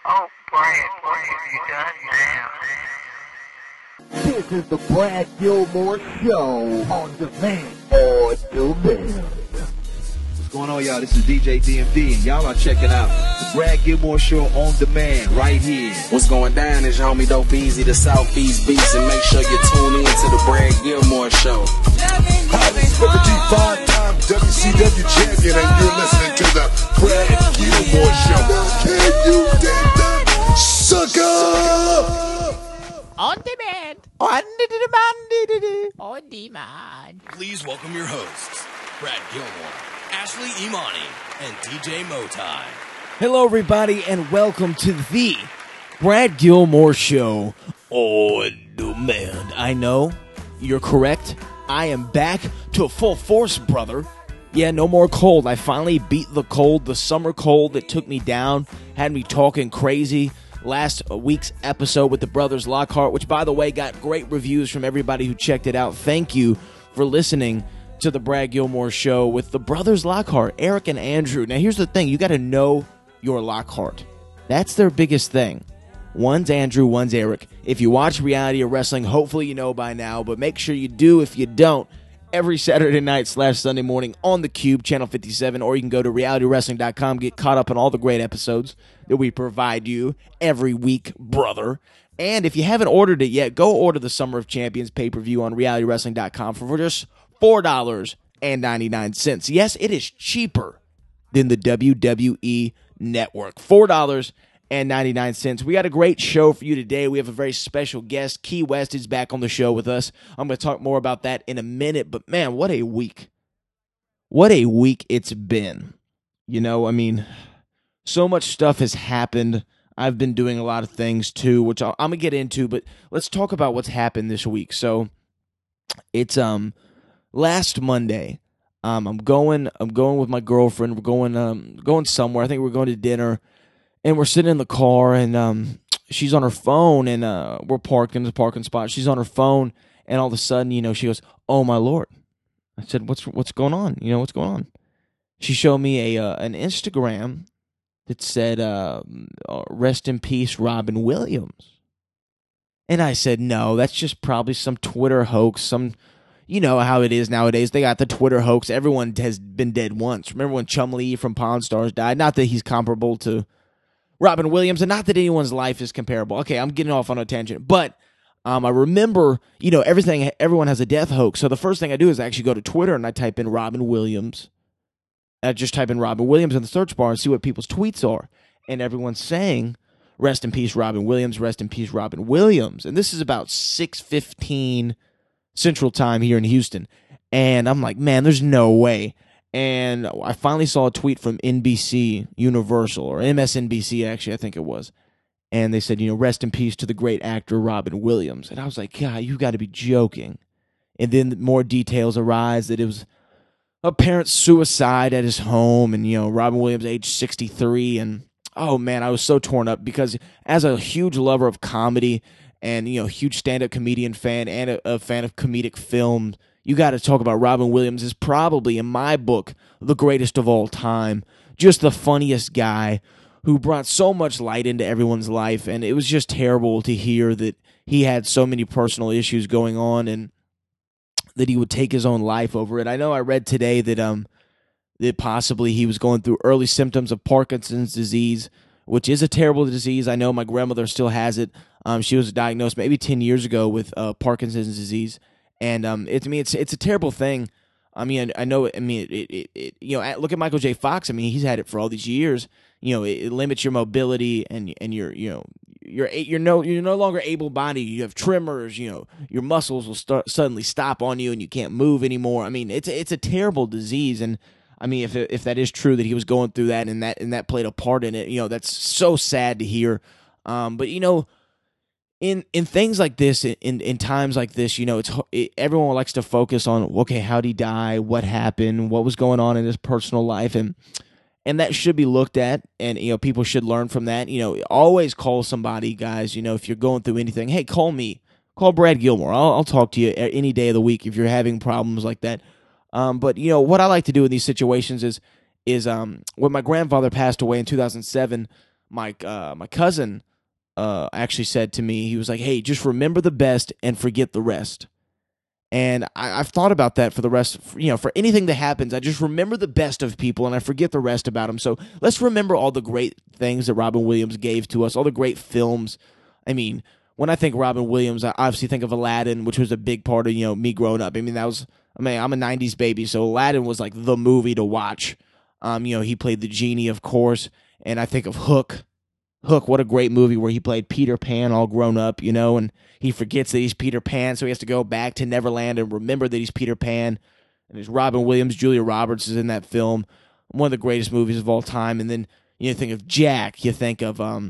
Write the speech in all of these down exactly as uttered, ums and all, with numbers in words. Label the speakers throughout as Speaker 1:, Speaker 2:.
Speaker 1: Oh, Brad, what have you done now?
Speaker 2: This is the Brad Gilmore Show on demand. On demand.
Speaker 3: What's going on, y'all? This is D J D M D, and y'all are checking out the Brad Gilmore Show on demand right here.
Speaker 4: What's going down is your homie Dope Easy, the Southeast Beast, and make sure you tune in to the Brad Gilmore Show.
Speaker 5: Hi, this is Booker T, five-time W C W champion, and you're listening to the Brad Gilmore Show. Can you dig that, sucker?
Speaker 6: On demand. On demand. On demand.
Speaker 7: Please welcome your hosts, Brad Gilmore, Ashley Imani, and D J Motai.
Speaker 8: Hello, everybody, and welcome to the Brad Gilmore Show on demand. I know, you're correct. I am back to full force, brother. Yeah, no more cold. I finally beat the cold, the summer cold that took me down, had me talking crazy. Last week's episode with the Brothers Lockhart, which, by the way, got great reviews from everybody who checked it out. Thank you for listening to the Brad Gilmore Show with the Brothers Lockhart, Eric and Andrew. Now, here's the thing. You got to know your Lockhart. That's their biggest thing. One's Andrew, one's Eric. If you watch reality or wrestling, hopefully you know by now, but make sure you do. If you don't, every Saturday night slash Sunday morning on the Cube, Channel fifty-seven, or you can go to reality wrestling dot com, get caught up on all the great episodes that we provide you every week, brother. And if you haven't ordered it yet, go order the Summer of Champions pay-per-view on reality wrestling dot com for just four dollars and ninety-nine cents. Yes, it is cheaper than the W W E Network. four dollars and ninety-nine cents. We got a great show for you today. We have a very special guest. Key West is back on the show with us. I'm going to talk more about that in a minute, but man, what a week. What a week it's been. You know, I mean, so much stuff has happened. I've been doing a lot of things too, which I'm going to get into, but let's talk about what's happened this week. So, it's um last Monday. Um I'm going I'm going with my girlfriend. We're going um going somewhere. I think we're going to dinner. And we're sitting in the car, and um, she's on her phone, and uh, we're parked in the parking spot. She's on her phone, and all of a sudden, you know, she goes, "Oh my Lord!" I said, "What's what's going on? You know, what's going on?" She showed me a uh, an Instagram that said, uh, "Rest in peace, Robin Williams." And I said, "No, that's just probably some Twitter hoax. Some, you know how it is nowadays. They got the Twitter hoax. Everyone has been dead once. Remember when Chum Lee from Pawn Stars died? Not that he's comparable to Robin Williams, and not that anyone's life is comparable. Okay, I'm getting off on a tangent, but um, I remember, you know, everything. Everyone has a death hoax, so the first thing I do is I actually go to Twitter and I type in Robin Williams. I just type in Robin Williams in the search bar and see what people's tweets are, and everyone's saying, "Rest in peace, Robin Williams. Rest in peace, Robin Williams." And this is about six fifteen Central Time here in Houston, and I'm like, man, there's no way. And I finally saw a tweet from N B C Universal, or M S N B C, actually, I think it was. And they said, you know, rest in peace to the great actor Robin Williams. And I was like, God, you got to be joking. And then more details arise that it was apparent suicide at his home. And, you know, Robin Williams, age sixty-three. And, oh, man, I was so torn up because as a huge lover of comedy and, you know, huge stand-up comedian fan and a, a fan of comedic film, you got to talk about Robin Williams is probably, in my book, the greatest of all time. Just the funniest guy who brought so much light into everyone's life. And it was just terrible to hear that he had so many personal issues going on and that he would take his own life over it. I know I read today that um that possibly he was going through early symptoms of Parkinson's disease, which is a terrible disease. I know my grandmother still has it. Um, she was diagnosed maybe ten years ago with uh, Parkinson's disease. And um, it, to me, it's it's a terrible thing. I mean, I, I know. I mean, it, it, it. You know, look at Michael J. Fox. I mean, he's had it for all these years. You know, it, it limits your mobility, and and you're you know you're you're no you're no longer able-bodied. You have tremors. You know, your muscles will start suddenly stop on you, and you can't move anymore. I mean, it's it's a terrible disease. And I mean, if if that is true that he was going through that, and that and that played a part in it, you know, that's so sad to hear. Um, but you know. In in things like this, in in times like this, you know, it's it, everyone likes to focus on, okay, how'd he die? What happened? What was going on in his personal life? And and that should be looked at, and, you know, people should learn from that. You know, always call somebody, guys. You know, if you're going through anything, hey, call me. Call Brad Gilmore. I'll, I'll talk to you any day of the week if you're having problems like that. Um, but, you know, what I like to do in these situations is, is um, when my grandfather passed away in two thousand seven, my uh, my cousin uh, actually said to me, he was like, "Hey, just remember the best and forget the rest." And I, I've thought about that for the rest, you know, for anything that happens, I just remember the best of people and I forget the rest about them. So let's remember all the great things that Robin Williams gave to us, all the great films. I mean, when I think Robin Williams, I obviously think of Aladdin, which was a big part of, you know, me growing up. I mean, that was, I mean, I'm a nineties baby, so Aladdin was like the movie to watch. Um, you know, he played the genie, of course, and I think of Hook. Hook, what a great movie where he played Peter Pan all grown up, you know, and he forgets that he's Peter Pan, so he has to go back to Neverland and remember that he's Peter Pan. And there's Robin Williams, Julia Roberts is in that film, one of the greatest movies of all time. And then you think of Jack, you think of um,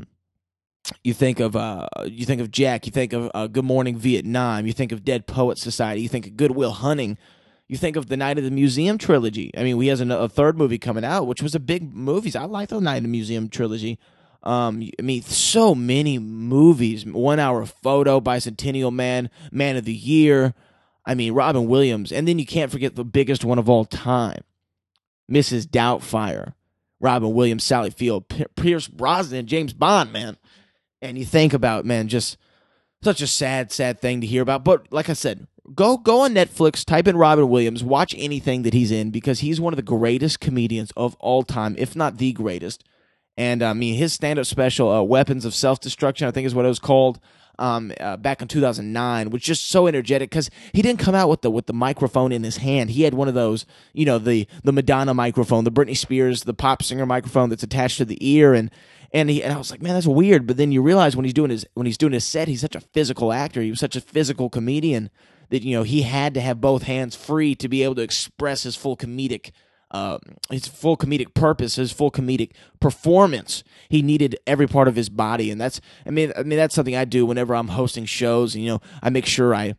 Speaker 8: you think of uh, you think of Jack, you think of uh, Good Morning Vietnam, you think of Dead Poets Society, you think of Good Will Hunting, you think of the Night of the Museum trilogy. I mean, he has a, a third movie coming out, which was a big movie. I like the Night of the Museum trilogy. Um, I mean, so many movies. One Hour Photo, Bicentennial Man, Man of the Year. I mean, Robin Williams. And then you can't forget the biggest one of all time, Missus Doubtfire. Robin Williams, Sally Field, P- Pierce Brosnan, James Bond, man. And you think about, man, just such a sad, sad thing to hear about. But like I said, go go on Netflix, type in Robin Williams, watch anything that he's in, because he's one of the greatest comedians of all time, if not the greatest. And, I mean, his stand-up special, uh, Weapons of Self-Destruction, I think is what it was called, um, uh, back in two thousand nine, was just so energetic because he didn't come out with the with the microphone in his hand. He had one of those, you know, the the Madonna microphone, the Britney Spears, the pop singer microphone that's attached to the ear. And and he and I was like, man, that's weird. But then you realize when he's doing his when he's doing his set, he's such a physical actor. He was such a physical comedian that, you know, he had to have both hands free to be able to express his full comedic Uh, his full comedic purpose, his full comedic performance. He needed every part of his body, and that's I mean, I mean that's something I do whenever I'm hosting shows. And, you know, I make sure I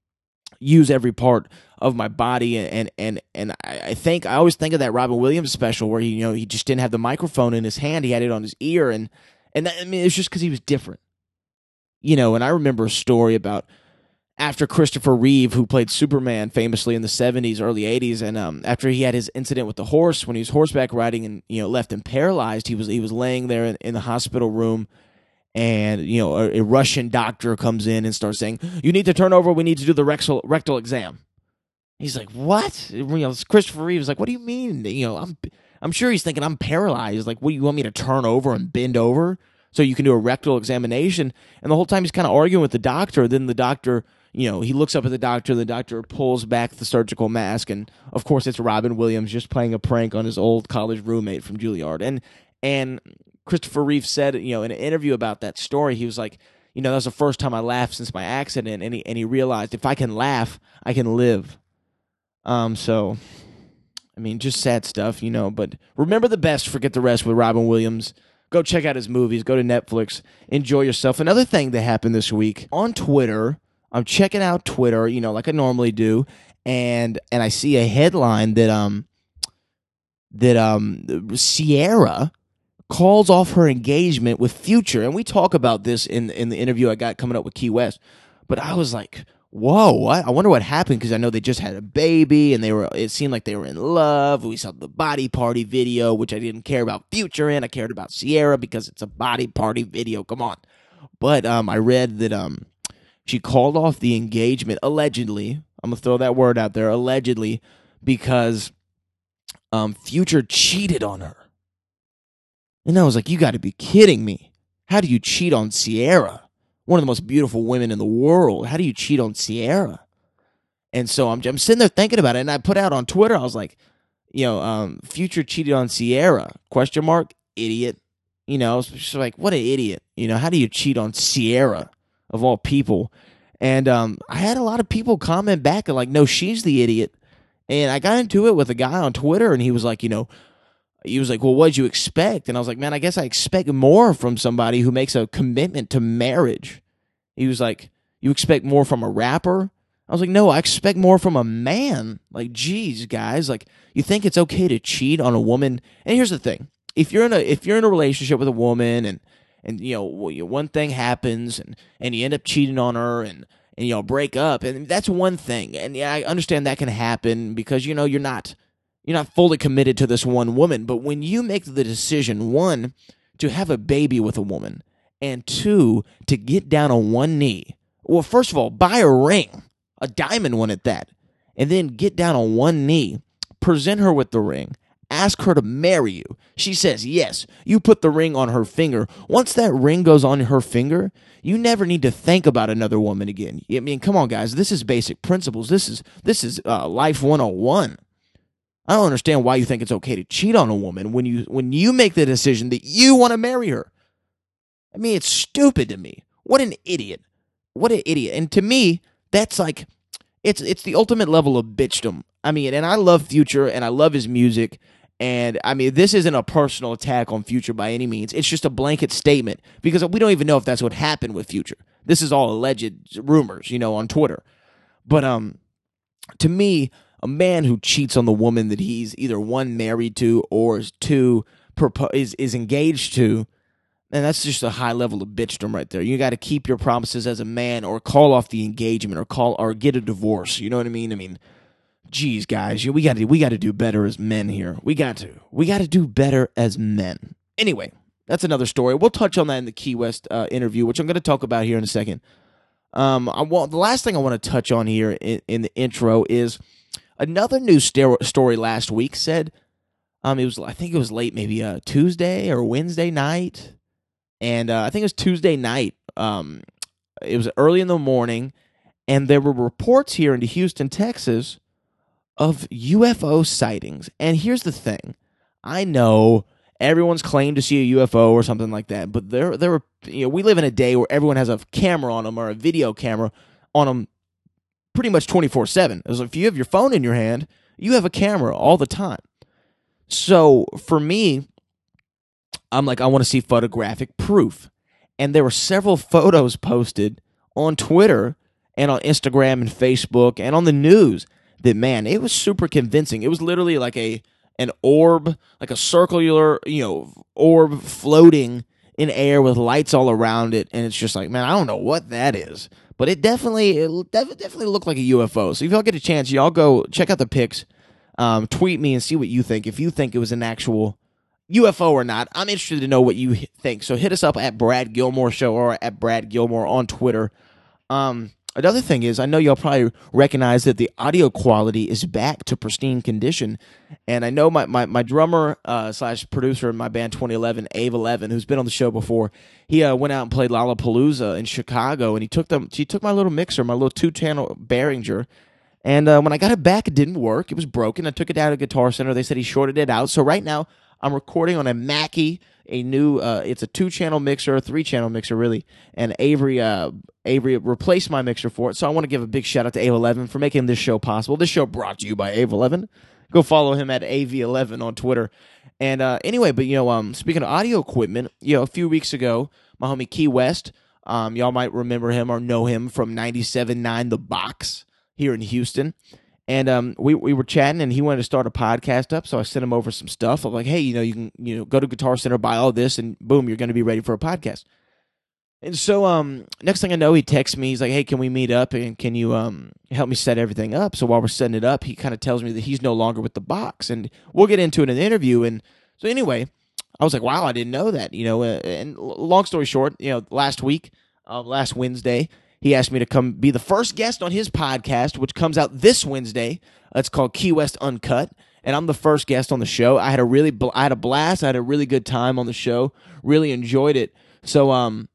Speaker 8: use every part of my body, and and and, and I, I think I always think of that Robin Williams special where he, you know, he just didn't have the microphone in his hand; he had it on his ear, and and that, I mean, it's just because he was different, you know. And I remember a story about, after Christopher Reeve, who played Superman famously in the seventies, early eighties, and um, after he had his incident with the horse when he was horseback riding and, you know, left him paralyzed, he was he was laying there in, in the hospital room, and, you know, a, a Russian doctor comes in and starts saying, "You need to turn over. We need to do the rectal rectal exam." He's like, "What?" You know, Christopher Reeve is like, "What do you mean? You know, I'm I'm sure he's thinking I'm paralyzed. Like, what, you want me to turn over and bend over so you can do a rectal examination?" And the whole time he's kind of arguing with the doctor. Then the doctor, you know, he looks up at the doctor, the doctor pulls back the surgical mask, and of course it's Robin Williams just playing a prank on his old college roommate from Juilliard. And and Christopher Reeve said, you know, in an interview about that story, he was like, you know, that was the first time I laughed since my accident, and he, and he realized if I can laugh, I can live. Um, so, I mean, just sad stuff, you know, but remember the best, forget the rest with Robin Williams. Go check out his movies, go to Netflix, enjoy yourself. Another thing that happened this week, on Twitter, I'm checking out Twitter, you know, like I normally do, and and I see a headline that um that um Ciara calls off her engagement with Future, and we talk about this in in the interview I got coming up with Key West. But I was like, whoa, what? I wonder what happened, because I know they just had a baby, and they were. It seemed like they were in love. We saw the body party video, which I didn't care about Future in. I cared about Ciara because it's a body party video. Come on, but um, I read that um. she called off the engagement, allegedly. I'm going to throw that word out there, allegedly, because um, Future cheated on her. And I was like, you got to be kidding me. How do you cheat on Ciara? One of the most beautiful women in the world. How do you cheat on Ciara? And so I'm, I'm sitting there thinking about it, and I put out on Twitter, I was like, you know, um, Future cheated on Ciara, question mark, idiot. You know, it's just like, what an idiot. You know, how do you cheat on Ciara? Of all people. And um, I had a lot of people comment back and like, no, she's the idiot. And I got into it with a guy on Twitter, and he was like, you know, he was like, well, what'd you expect? And I was like, man, I guess I expect more from somebody who makes a commitment to marriage. He was like, you expect more from a rapper? I was like, no, I expect more from a man. Like, geez, guys, like, you think it's okay to cheat on a woman? And here's the thing. If you're in a if you're in a relationship with a woman, and And, you know, one thing happens, and, and you end up cheating on her, and, and, you know, break up. And that's one thing. And yeah, I understand that can happen because, you know, you're not you're not fully committed to this one woman. But when you make the decision, one, to have a baby with a woman, and two, to get down on one knee. Well, first of all, buy a ring, a diamond one at that, and then get down on one knee, present her with the ring, ask her to marry you. She says yes. You put the ring on her finger. Once that ring goes on her finger, you never need to think about another woman again. I mean, come on, guys. This is basic principles. This is this is uh, life one oh one. I don't understand why you think it's okay to cheat on a woman when you when you make the decision that you want to marry her. I mean, it's stupid to me. What an idiot. What an idiot. And to me, that's like, it's it's the ultimate level of bitchdom. I mean, and I love Future, and I love his music. And, I mean, this isn't a personal attack on Future by any means. It's just a blanket statement because we don't even know if that's what happened with Future. This is all alleged rumors, you know, on Twitter. But um, to me, a man who cheats on the woman that he's either one, married to, or two, is, is engaged to, and that's just a high level of bitchdom right there. You got to keep your promises as a man, or call off the engagement, or call or get a divorce. You know what I mean? I mean, geez, guys, we got to we got to do better as men here. We got to we got to do better as men. Anyway, that's another story. We'll touch on that in the Key West uh, interview, which I'm going to talk about here in a second. Um, I want the last thing I want to touch on here in, in the intro is another news st- story last week said, um, it was I think it was late, maybe uh, Tuesday or Wednesday night. And uh, I think it was Tuesday night. Um, it was early in the morning, and there were reports here into Houston, Texas, of U F O sightings. And here's the thing: I know everyone's claimed to see a U F O or something like that, but there, there were, you know, we live in a day where everyone has a camera on them or a video camera on them, pretty much twenty-four seven. As if you have your phone in your hand, you have a camera all the time. So for me, I'm like, I want to see photographic proof. And there were several photos posted on Twitter and on Instagram and Facebook and on the news that, man, it was super convincing. It was literally like a an orb, like a circular, you know, orb floating in air with lights all around it. And it's just like, man, I don't know what that is. But it definitely, it definitely looked like a U F O. So if y'all get a chance, y'all go check out the pics, um, tweet me and see what you think. If you think it was an actual U F O or not, I'm interested to know what you think. So hit us up at Brad Gilmore Show or at Brad Gilmore on Twitter. Um, another thing is, I know y'all probably recognize that the audio quality is back to pristine condition. And I know my, my, my drummer uh, slash producer in my band twenty eleven, Ave eleven, who's been on the show before, he uh, went out and played Lollapalooza in Chicago, and he took them. He took my little mixer, my little two-channel Behringer, and uh, when I got it back, it didn't work. It was broken. I took it down to Guitar Center. They said he shorted it out. So right now, I'm recording on a Mackie, a new, uh, it's a two-channel mixer, a three-channel mixer, really, and Avery uh, Avery replaced my mixer for it, so I want to give a big shout-out to Ave eleven for making this show possible. This show brought to you by Ave eleven. Go follow him at A V eleven on Twitter. And uh, anyway, but, you know, um, speaking of audio equipment, you know, a few weeks ago, my homie Key West, um, y'all might remember him or know him from ninety-seven point nine The Box here in Houston. And um, we we were chatting, and he wanted to start a podcast up, so I sent him over some stuff. I'm like, hey, you know, you can you know go to Guitar Center, buy all this, and boom, you're going to be ready for a podcast. And so um, next thing I know, he texts me. He's like, hey, can we meet up, and can you um help me set everything up? So while we're setting it up, he kind of tells me that he's no longer with The Box, and we'll get into it in the interview. And so anyway, I was like, wow, I didn't know that. You know, uh, and long story short, you know, last week, uh, last Wednesday, he asked me to come be the first guest on his podcast, which comes out this Wednesday. It's called Key West Uncut, and I'm the first guest on the show. I had a really, bl- I had a blast. I had a really good time on the show. Really enjoyed it. So, um,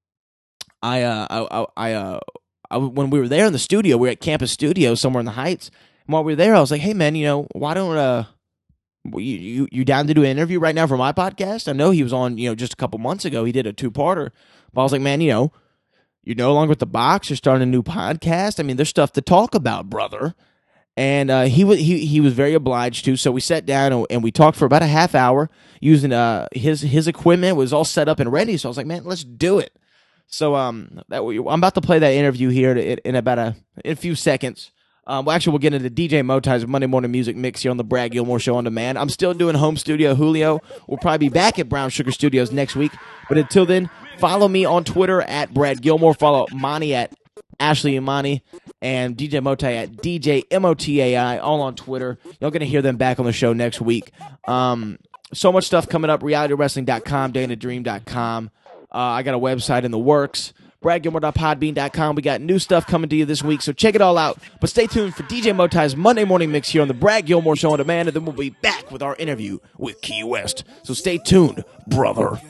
Speaker 8: I, uh, I, I, uh, I, when we were there in the studio, we were at Campus Studio somewhere in the Heights. And while we were there, I was like, hey man, you know, why don't uh, you you you down to do an interview right now for my podcast? I know he was on, you know, just a couple months ago. He did a two-parter, but I was like, man, you know. You're no longer with The Box. You're starting a new podcast. I mean, there's stuff to talk about, brother. And uh, he was he he was very obliged to. So we sat down and, and we talked for about a half hour using uh his his equipment. It was all set up and ready. So I was like, man, let's do it. So um, that I'm about to play that interview here in, in about a in a few seconds. Um, well, actually, we'll get into D J Motai's Monday Morning Music Mix here on the Brad Gilmore Show on Demand. I'm still doing home studio Julio. We'll probably be back at Brown Sugar Studios next week. But until then, follow me on Twitter at Brad Gilmore. Follow Monty at Ashley Imani. And D J Motai at D J M O T A I, all on Twitter. You're going to hear them back on the show next week. Um, so much stuff coming up. reality wrestling dot com, dana dream dot com. Uh, I got a website in the works. brad gilmore dot podbean dot com. We got new stuff coming to you this week, so check it all out. But stay tuned for D J Motai's Monday Morning Mix here on the Brad Gilmore Show on Demand, and then we'll be back with our interview with Key West. So stay tuned, brother.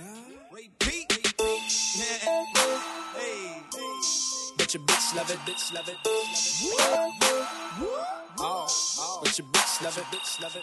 Speaker 9: But your bitch love it, bitch love it. Oh, but your bitch love it, bitch love it.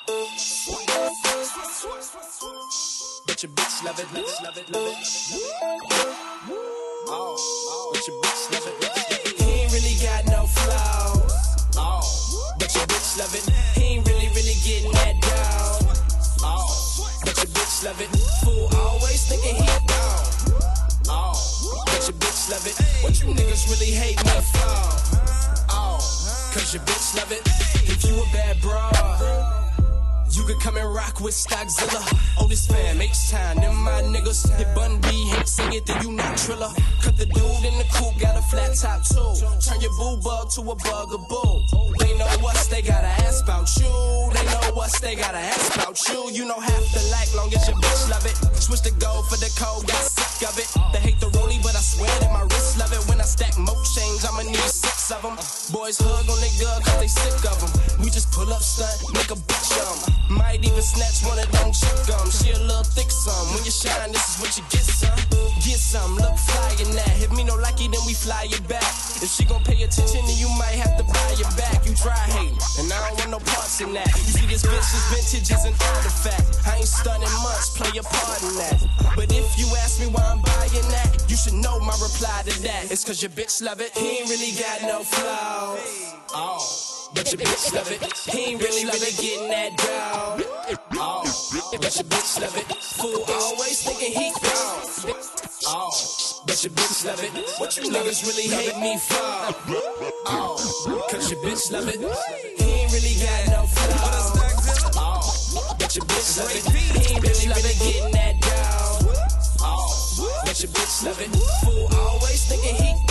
Speaker 9: But your bitch love it, bitch love it, love it. Oh, but your bitch love it, bitch love it. He ain't really got no flaws. Oh, but your bitch love it. He ain't really, really getting that down. Oh, but your bitch love it. Fool always thinking he down. Oh, but your bitch love it. What you niggas really hate me for? Oh, cause your bitch love it. If you a bad broad, you could come and rock with Stockzilla. Oldest fam, H-Time, them my niggas. Hit Bun B, hate sing it, then you not Triller. Cut the dude in the coupe, got a flat top too. Turn your boo bug to a bugaboo. They know us, they gotta ask about you. They know us, they gotta ask about you. You know half the life, long as your bitch love it. Switch the gold for the cold, got sick of it. They hate the rollie, but I swear that my wrist love it. When I stack mo chains, I'ma need six of them. Boys hug on their girl, cause they sick of them. We just pull up stunt, make a bitch um. Might even snatch one of them chick gums. She a little thick some. When you shine, this is what you get some. Get some, look fly in that. If me no like it, then we fly you back. If she gon' pay attention, then you might have to buy your back. You try hating, and I don't want no parts in that. You see this bitch, this vintage is an artifact. I ain't stunning much, play a part in that. But if you ask me why I'm buying that, you should know my reply to that. It's cause your bitch love it. He ain't really got no flaws. Oh. But your bitch love it. He ain't really, really getting that down. Oh, but your bitch love it. Fool always thinking he down. Oh, but your bitch love it. What you niggas really hate me for? Oh, cause your bitch love it. He ain't really got no flaws. Oh, but your bitch love it. He ain't really, really getting that down. Oh, but your bitch love it. Fool always thinking he down.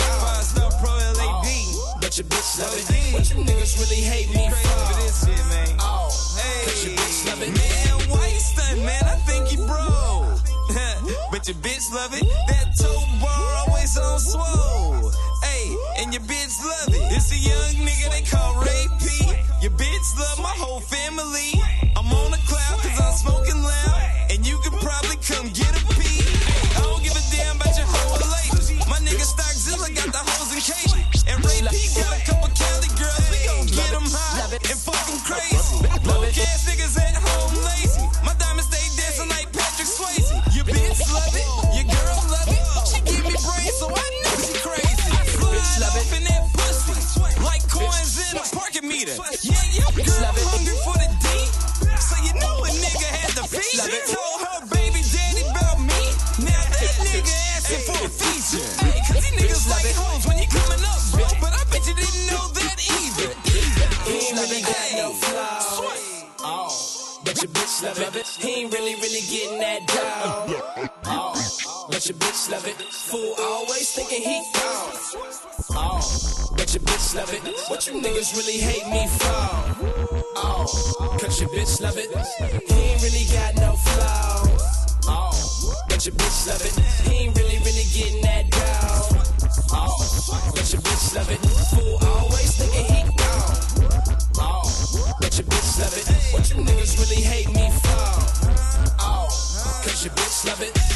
Speaker 9: But your bitch love it. What you niggas really hate me for? This shit, man. Oh, hey, your bitch love it.
Speaker 10: Man, why you stunt, man? I think you broke. But your bitch love it. That toe bar always on swole. Hey, and your bitch love it. It's a young nigga they call Ray P. Your bitch love my whole family. I'm on the cloud cause I'm smoking loud. And you can probably come get a pee. I don't give a damn about your whole life. My nigga Stockzilla got the hoes in cage. And Ray P got a couple Cali girls. We gon' get them high and fuck them crazy. Broke ass niggas at home lazy. My diamonds stay dancing like Patrick Swayze. Your bitch love it. Your girl love it. She give me brains so I know she crazy. I slide off in that pussy like coins in a parking meter. Yeah, your girl hungry for the D. So you know a nigga had to feed. She told her baby daddy about me. Now that nigga asking for a feature. Hey, cause these niggas like hoes when you coming up, bro. But I bet you didn't know that either.
Speaker 9: He ain't really got no flaws. Oh, but your bitch love it. He ain't really, really getting that down. Oh, but your bitch love it. Fool always thinking he down. Oh, but your bitch love it. What you niggas really hate me for? Oh, cause your bitch love it. He ain't really got no flaws. Oh, but your bitch love it. He ain't really, really getting that down. Oh, but your bitch love it. Fool always thinking he down. Oh, but your bitch love it. What you niggas really hate me for? Oh, cause your bitch love it.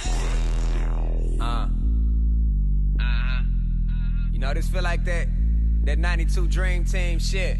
Speaker 10: Uh. Uh-huh. You know this feel like that that ninety-two Dream Team shit.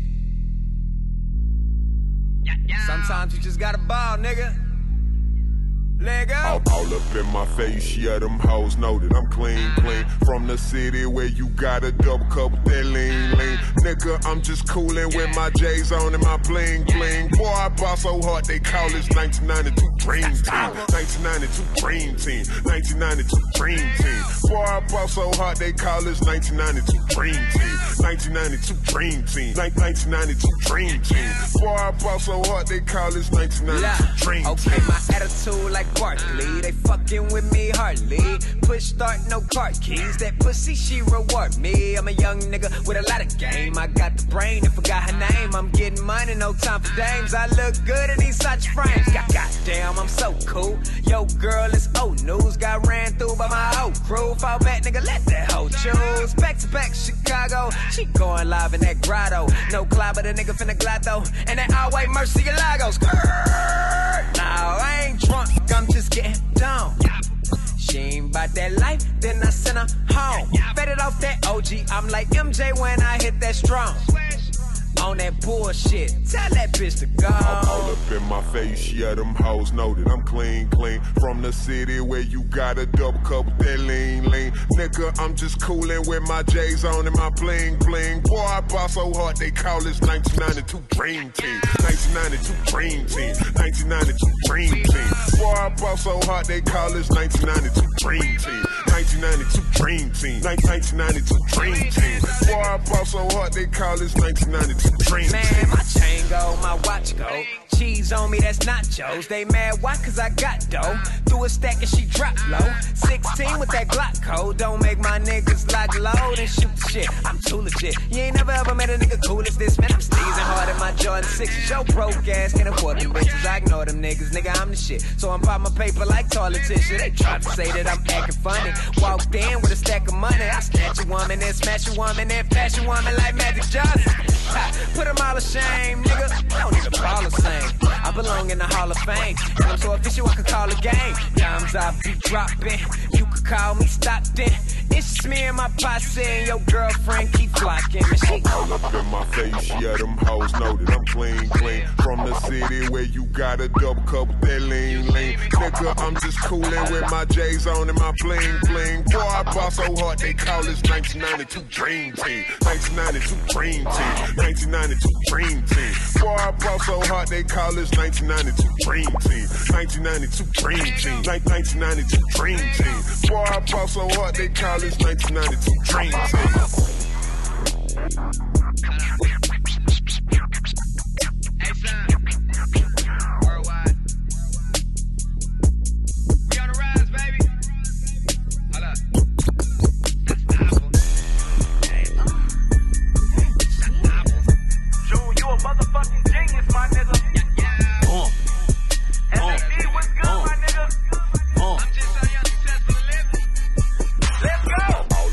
Speaker 10: Yeah, yeah. Sometimes you just gotta ball, nigga. Leg out.
Speaker 5: All, all up in my face, yeah, them hoes know that I'm clean, clean. From the city where you got a double cup with that lean, lean. Nigga, I'm just coolin' with my J's on and my bling, bling. Boy, I ball so hard they call this nineteen ninety-two Dream Team. nineteen ninety-two Dream Team. nineteen ninety-two Dream Team. Boy, I ball so hard they call us nineteen ninety-two Dream Team. nineteen ninety-two Dream Team. nineteen ninety-two Dream Team. Boy, I ball so hard they call us nineteen ninety-two Dream Team.
Speaker 11: Okay, my attitude like Barkley. They fucking with me hardly. Push start, no car keys. That pussy, she reward me. I'm a young nigga with a lot of game. I got the brain and forgot her name. I'm getting money, no time for dames. I look good in these such frames. God, goddamn, I'm so cool. Yo, girl, it's old news. Got ran through by my whole crew. Fall back, nigga, let that hoe choose. Back to back, Chicago. She going live in that grotto. No cloud, but a nigga finna glide though. And that all white Mercy Lagos. Now, I ain't drunk, I'm just getting down. She ain't bout that life, then I send her home. Fed it off that O G, I'm like M J when I hit that strong. On that bullshit, tell that bitch to go.
Speaker 5: I'm all up in my face, yeah, them hoes know that I'm clean, clean. From the city where you got a double cup with that lean, lean. Nigga, I'm just coolin' with my J's on and my bling, bling. Boy, I ball so hard they call us nineteen ninety-two Dream Team. nineteen ninety-two Dream Team. nineteen ninety-two Dream Team. Boy, I ball so hard they call us nineteen ninety-two Dream Team. nineteen ninety-two Dream Team. nineteen ninety-two Dream Team. Boy, I ball so hard they call us nineteen ninety-two Dream Team.
Speaker 11: Man, my chain go, my watch go. Cheese on me, that's nachos. They mad, why? Cause I got dough. Threw a stack and she dropped low. sixteen with that Glock code. Don't make my niggas lock low and shoot shit. I'm too legit. You ain't never ever met a nigga cool as this, man. I'm sneezing hard in my Jordan sixes. Yo, broke ass can't afford them bitches. I ignore them niggas, nigga, I'm the shit. So I'm pop my paper like toilet tissue. They try to say that I'm acting funny. Walked in with a stack of money. I snatch a woman, then smash a woman, then flash a woman like Magic Johnson. Ha, put them all to shame, nigga. I don't even ball the same. I belong in the Hall of Fame. And I'm so official I can call a game. Dimes I be dropping. You could call me Stockton. It's just me and my posse and your girlfriend keep flocking. And she
Speaker 5: all up in my face, yeah, them hoes know that I'm clean, clean. From the city where you got a double cup with that lean, lean. Nigga, I'm just coolin' with my J's on and my bling, bling. Boy, I ball so hard they call us nineteen ninety-two Dream Team. nineteen ninety-two Dream Team. nineteen ninety-two Dream Team. Boy, I ball so hard they call us nineteen ninety-two Dream Team. nineteen ninety-two Dream Team. nineteen ninety-two Dream Team. Boy, I ball so hard they call us nineteen ninety-two Dream Team.
Speaker 11: Hey, son. Worldwide. We on the rise, baby. Hold up. June, you a motherfucking genius, my nigga. Yeah, yeah.
Speaker 10: Uh,
Speaker 11: S A D, what's good,
Speaker 10: uh,
Speaker 11: my nigga?
Speaker 10: uh.
Speaker 11: I'm just so young, successful living. Let's go.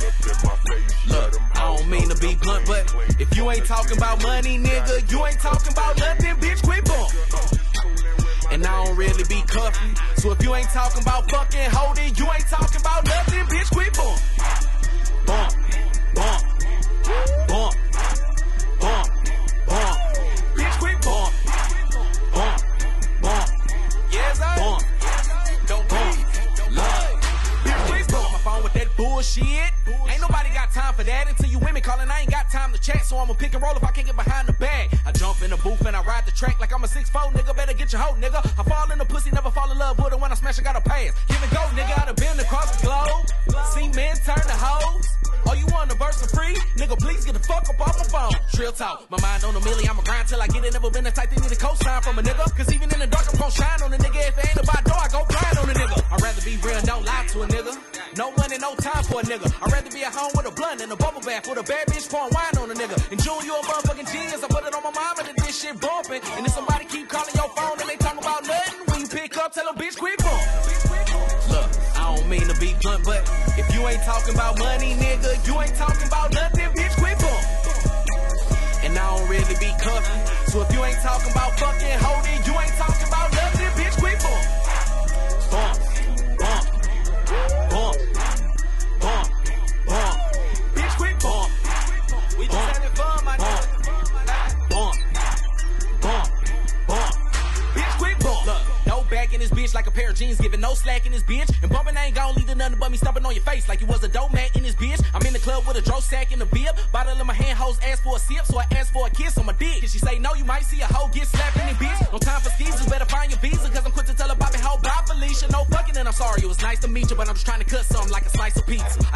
Speaker 10: Look, I don't mean to be blunt, but if you ain't talking about money, nigga, you ain't talking about nothing, bitch, quit bump. And I don't really be cuffing, so if you ain't talking about fucking holding, you ain't talking about nothing, bitch, quit bump. Bump, bump, bump, bump, bump, bitch, quit bump. Bump, bump, yes, sir. Bump, don't bump, love, bitch, quit bump. My phone with that bullshit. Ain't nobody got time for that until you women calling. I ain't got time to chat, so I'ma pick and roll if I can't get behind the bag. I jump in the booth and I ride the track like I'm a six four, nigga. Better get your hoe, nigga. I fall in the pussy, never fall in love with her. When I smash, I gotta pass. Give and go, nigga. I done been across the globe. See men turn to hoes. Oh, you want a verse for free? Nigga, please get the fuck up off my phone. Trill talk, my mind on a milli, I'ma grind till I get it. Never been the type that need a cosign from a nigga. Cause even in the dark, I'm gon' shine on a nigga. If it ain't about door, I go blind on a nigga. I'd rather be real, don't lie to a nigga. No money, no time for a nigga. I'd rather be at home with a blunt and a bubble bath with a bad bitch pouring wine on a nigga. And June, you a motherfucking genius. I put it on my mama that this shit bumping. And if somebody keep calling your phone and they talking about nothing, when you pick up, tell them bitch quit bump. Look, I don't mean to be blunt, but if you ain't talking about money, nigga, you ain't talking about nothing, bitch, quit bump. And I don't really be cuffing, so if you ain't talking about fucking holding, you ain't talking about nothing, bitch, quit bump. Bump, bump, bump, bump, bump, bitch, quit bump. We just having fun, my nigga. Bump, bump, bump, bitch, quit bump. Look, no back in this bitch like a pair of jeans, giving no slack in this bitch. And bumping ain't gon' lead to nothing but me stomping on your face like you was a dope mat in this bitch. I'm in the club with a dro sack in the bib. Bottle in my hand, hoes ask for a sip, so I ask for a kiss on my dick. If she say no, you might see a hoe get slapped in this bitch. No time for skeezers, better find your visa, cause I'm quick to tell her Bobby hoe bye Felicia. No fucking and I'm sorry, it was nice to meet you, but I'm just trying to cut something like a slice of pizza. I leave these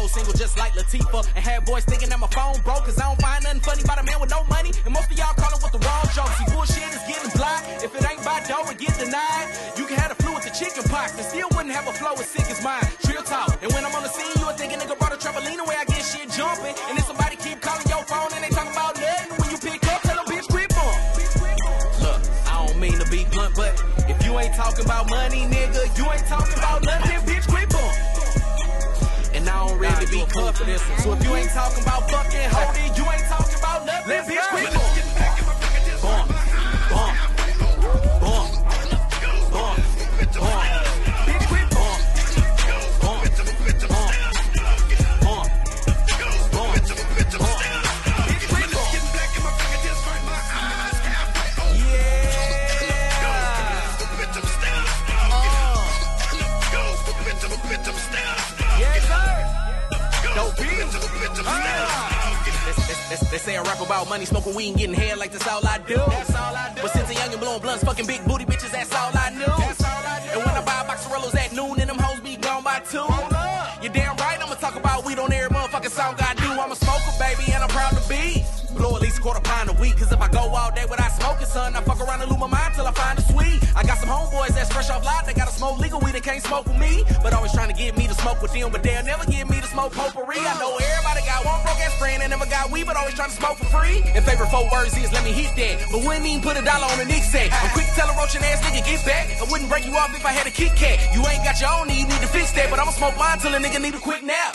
Speaker 11: go single just like Latifah. And had boys thinking that my phone broke, cause I don't find nothing funny about a man with no money. And most of y'all calling with the wrong jokes. See, bullshit is getting blocked. If it ain't by dough, it get denied. You can have the flu with the chicken pox and still wouldn't have a flow as sick as mine. Real talk. And when I'm on the scene, you would think a nigga brought a trampoline away. I get shit jumping. And then somebody keep calling your phone and they talking about nothing. When you pick up, tell them bitch quit bump. Look, I don't mean to be blunt, but if you ain't talking about money, nigga, you ain't talking about nothing, bitch quit bump. And I don't really be cut for this one. So if you ain't talking about fucking holding, you ain't talking about nothing, bitch quit bump. Bump, bump, bump, bump, bump. Bitch quit bump. Bump, bump, bump, bump, bump. Bitch quit bump. Yes, sir. Dope beat. They say I rap about money, smoking weed and getting head like that's all I do. That's all I do. But since a youngin' blowing blunts, fucking big booty bitches, that's all I knew. That's all I do. And when I buy a box of Rellos at noon, and them hoes be gone by two. You damn right, I'ma talk about weed on every motherfucking song I do. I'm a smoker, baby, and I'm proud to be. Blow at least a quarter pound a week, cause if I go all day without smoking, son, I fuck around and lose my mind till I find a sweet. I got some homeboys that's fresh off lot, they gotta smoke legal weed, they can't smoke with me. But always trying to get me to smoke with them, but they'll never get me to smoke potpourri. I know everybody got one broke ass friend and never got weed, but always trying to smoke for free. And favorite four words is let me hit that, but wouldn't even put a dollar on a Nick set. I'm quick to tell a roaching ass nigga get back. I wouldn't break you off if I had a Kit Kat. You ain't got your own, you need to fix that, but I'ma smoke mine till a nigga need a quick nap.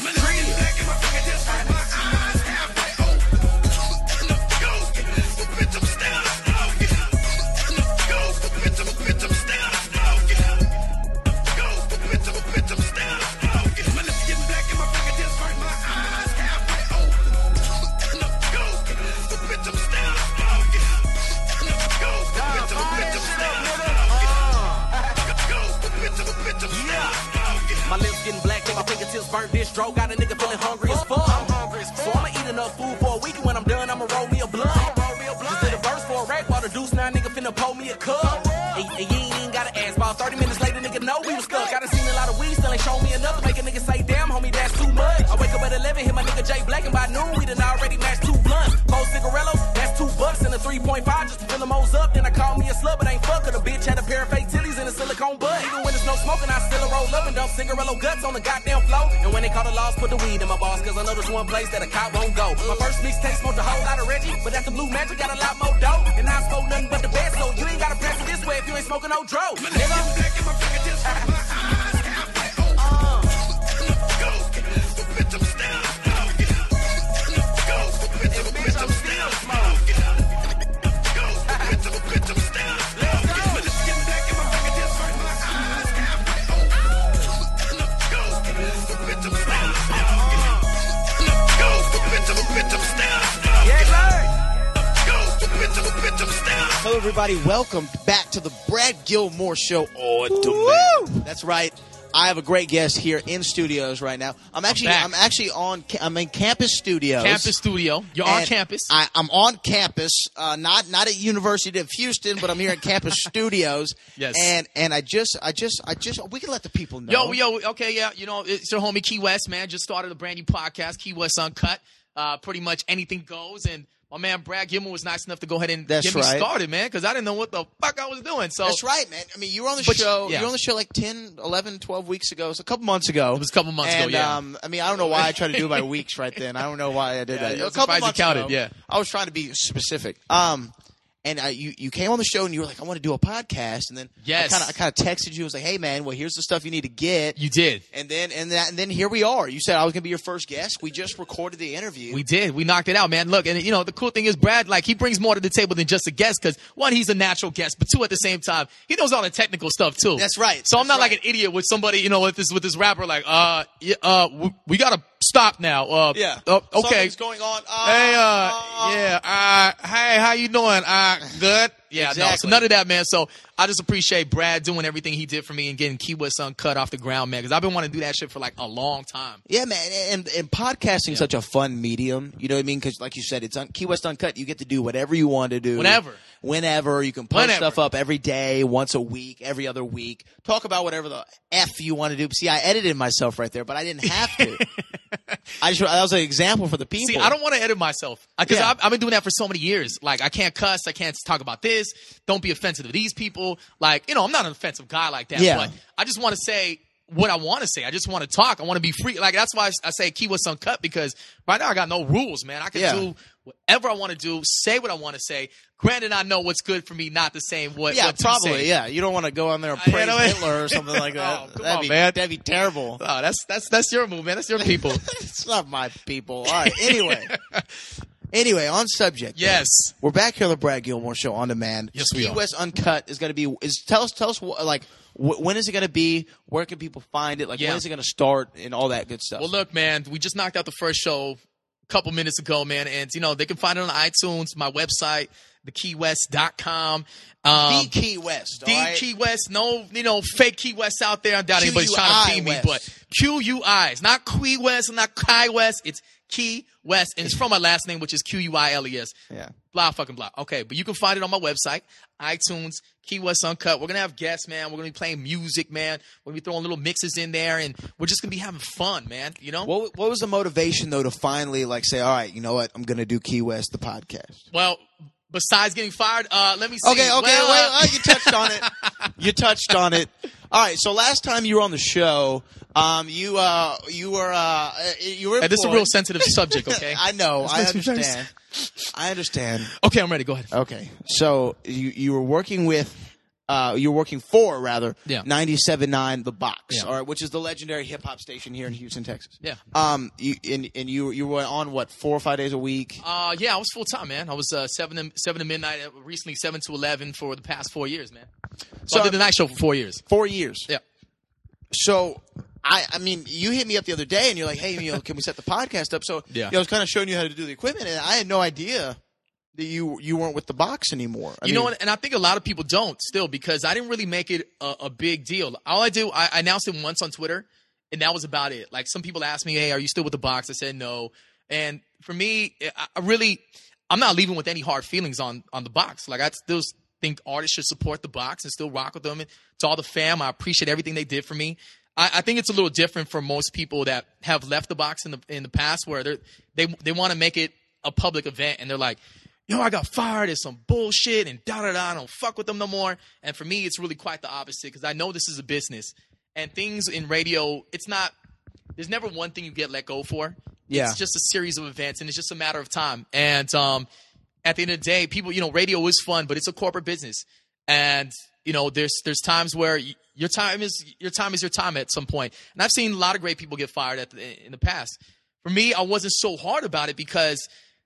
Speaker 11: My lips getting black and my fingertips burnt. This dro got a nigga feeling hungry as fuck. I'm hungry as fuck. So I'ma eat enough food for a week, and when I'm done, I'ma roll me a blunt. Just did a verse for a rap while the deuce now nigga finna pull me a cup. And, and you ain't even gotta ask. About thirty minutes later, nigga know we was stuck. I done seen a lot of weed, still ain't show me enough to make a nigga say, damn, homie, that's too much. I wake up at eleven, hit my nigga Jay Black, and by noon, we done already matched two blunts. Four cigarillos, that's two bucks, and a three point five just to fill them O's up. Then I call me a slut, but ain't fuck her. The bitch had a pair of fake titties and a silicone butt. Even when there's no smoking, I still roll up and dump cigarillo guts on the goddamn floor. And when they call the laws, put the weed in my balls, cause I know there's one place that a cop won't go. My first mixtape smoked a whole lot of Reggie, but that's the Blue Magic, got a lot more dope. And I smoke nothing but the best, so you ain't gotta press it this way if you ain't smoking no dro. Nigga.
Speaker 8: Hello, everybody. Welcome back to the Brad Gilmore Show on Demand. That's right. I have a great guest here in studios right now. I'm actually, I'm, I'm actually on. I'm in campus studios.
Speaker 12: Campus studio. You're on campus.
Speaker 8: I, I'm on campus, uh, not not at University of Houston, but I'm here at campus studios.
Speaker 12: Yes.
Speaker 8: And and I just, I just, I just, we can let the people know.
Speaker 12: Yo, yo, okay, yeah. You know, it's your homie Key West, man. Just started a brand new podcast, Key West Uncut. Uh, pretty much anything goes, and my man Brad Gilmore was nice enough to go ahead and
Speaker 8: That's
Speaker 12: get me
Speaker 8: right.
Speaker 12: started, man, because I didn't know what the fuck I was doing. So
Speaker 8: That's right, man. I mean, you were on the
Speaker 12: But-
Speaker 8: show.
Speaker 12: yeah.
Speaker 8: You were on the show like ten, eleven, twelve weeks ago. It was a couple months ago.
Speaker 12: It was a couple months
Speaker 8: and,
Speaker 12: ago, yeah.
Speaker 8: Um, I mean, I don't know why I tried to do it by weeks right then. I don't know why I did
Speaker 12: Yeah,
Speaker 8: that.
Speaker 12: you're
Speaker 8: A couple
Speaker 12: surprised you
Speaker 8: months
Speaker 12: counted,
Speaker 8: ago,
Speaker 12: yeah.
Speaker 8: I was trying to be specific. Um, and I, you you came on the show and you were like, I want to do a podcast. And then
Speaker 12: Yes.
Speaker 8: I kind of I kind of texted you. I was like, hey man, well here's the stuff you need to get.
Speaker 12: You did.
Speaker 8: And then and that and then here we are. You said I was gonna be your first guest. We just recorded the interview.
Speaker 12: We did. We knocked it out, man. Look, and you know, the cool thing is Brad, like, he brings more to the table than just a guest, because one, he's a natural guest, but two, at the same time, he knows all the technical stuff too.
Speaker 8: That's right.
Speaker 12: So I'm
Speaker 8: That's
Speaker 12: not
Speaker 8: right.
Speaker 12: like an idiot with somebody, you know, with this with this rapper, like, uh, yeah, uh, we, we gotta stop now. Uh,
Speaker 8: Yeah.
Speaker 12: Uh, okay.
Speaker 8: Something's going on. Uh,
Speaker 12: Hey, uh, yeah, uh, hey, how you doing? Uh, good? Yeah, no, so
Speaker 8: Exactly.
Speaker 12: none of that, man. So I just appreciate Brad doing everything he did for me and getting Key West Uncut off the ground, man, because I've been wanting to do that shit for like a long time.
Speaker 8: Yeah, man, and and podcasting is such a fun medium. You know what I mean? Because, like you said, it's on Key West Uncut. You get to do whatever you want to do,
Speaker 12: Whenever.
Speaker 8: whenever. You can post
Speaker 12: Whenever.
Speaker 8: stuff up every day, once a week, every other week. Talk about whatever the f you want to do. See, I edited myself right there, but I didn't have to. I just that was an example for the people.
Speaker 12: See, I don't want to edit myself because
Speaker 8: Yeah.
Speaker 12: I've, I've been doing that for so many years. Like, I can't cuss. I can't talk about this. Don't be offensive to these people. Like, you know, I'm not an offensive guy like that.
Speaker 8: Yeah.
Speaker 12: But I just want to say what I want to say. I just want to talk. I want to be free. Like, that's why I, I say Key West Uncut, because right now I got no rules, man. I can
Speaker 8: Yeah.
Speaker 12: do whatever I want to do, say what I want to say. Granted, I know what's good for me, not the same what,
Speaker 8: Yeah,
Speaker 12: what to
Speaker 8: probably.
Speaker 12: say.
Speaker 8: Yeah, you don't want to go on there and
Speaker 12: I- you
Speaker 8: praise
Speaker 12: know what?
Speaker 8: Hitler or something like that.
Speaker 12: Oh, come
Speaker 8: that'd
Speaker 12: on,
Speaker 8: be,
Speaker 12: man.
Speaker 8: That'd be terrible.
Speaker 12: Oh, that's that's that's your move, man. That's your people.
Speaker 8: It's not my people. All right. Anyway. Anyway, on subject. though.
Speaker 12: Yes.
Speaker 8: We're back here on the Brad Gilmore Show on demand.
Speaker 12: Yes, we
Speaker 8: Key
Speaker 12: are.
Speaker 8: West Uncut is going to be. Is tell us, tell us, wh- like, wh- when is it going to be? Where can people find it? Like,
Speaker 12: Yeah.
Speaker 8: when is it going to start? And all that good stuff.
Speaker 12: Well, look, man, we just knocked out the first show a couple minutes ago, man, and you know they can find it on iTunes, my website, the key west dot com. Um,
Speaker 8: the Key West.
Speaker 12: The
Speaker 8: all right?
Speaker 12: Key West, no, you know, fake Key West out there. I doubt anybody's
Speaker 8: Q U
Speaker 12: trying
Speaker 8: I
Speaker 12: to pee me,
Speaker 8: West.
Speaker 12: but Q U I. It's not Key West, not Kai West. It's Key West, and it's from my last name, which is Q U I L E S.
Speaker 8: Yeah.
Speaker 12: Blah, fucking blah. Okay, but you can find it on my website, iTunes, Key West Uncut. We're going to have guests, man. We're going to be playing music, man. We're going to be throwing little mixes in there, and we're just going to be having fun, man, you know?
Speaker 8: What What was the motivation though to finally like say, all right, you know what, I'm going to do Key West the podcast?
Speaker 12: Well, besides getting fired, uh, let me see.
Speaker 8: Okay, okay,
Speaker 12: Well,
Speaker 8: wait,
Speaker 12: uh,
Speaker 8: uh, you touched on it. You touched on it. All right, so last time you were on the show, um, you uh, you were uh, you were.
Speaker 12: Hey, this is a
Speaker 8: employed-
Speaker 12: real sensitive subject, okay?
Speaker 8: I know,
Speaker 12: This
Speaker 8: I
Speaker 12: makes me very
Speaker 8: understand. I understand.
Speaker 12: Okay, I'm ready. Go ahead.
Speaker 8: Okay, so you you were working with. Uh, you're working for rather
Speaker 12: Yeah.
Speaker 8: ninety-seven point nine The Box,
Speaker 12: Yeah.
Speaker 8: all right, which is the legendary hip hop station here in Houston, Texas.
Speaker 12: Yeah.
Speaker 8: Um, you, and and you you were on what four or five days a week?
Speaker 12: Uh, yeah, I was full time, man. I was uh, seven to seven to midnight. uh, Recently, seven to eleven for the past four years, man. So,
Speaker 8: So-
Speaker 12: I did the night show for four years.
Speaker 8: Four years.
Speaker 12: Yeah.
Speaker 8: So I I mean, you hit me up the other day and you're like, hey, you know, can we set the podcast up? So
Speaker 12: Yeah.
Speaker 8: you know, I was kind of showing you how to do the equipment, and I had no idea that you you weren't with The Box anymore. I
Speaker 12: you
Speaker 8: mean,
Speaker 12: know what? And I think a lot of people don't still, because I didn't really make it a, a big deal. All I do, I, I announced it once on Twitter, and that was about it. Like, some people asked me, hey, are you still with The Box? I said no. And for me, I, I really, I'm not leaving with any hard feelings on, on The Box. Like, I still think artists should support The Box and still rock with them. And to all the fam, I appreciate everything they did for me. I, I think it's a little different for most people that have left The Box in the in the past, where they're, they they want to make it a public event, and they're like, yo, I got fired. It's some bullshit and da da da. I don't fuck with them no more. And for me, it's really quite the opposite, because I know this is a business, and things in radio, it's not. There's never one thing you get let go for.
Speaker 8: Yeah.
Speaker 12: It's just a series of events, and it's just a matter of time. And um, at the end of the day, people, you know, radio is fun, but it's a corporate business, and you know, there's there's times where y- your time is your time is your time at some point. And I've seen a lot of great people get fired at the, in the past. For me, I wasn't so hard about it, because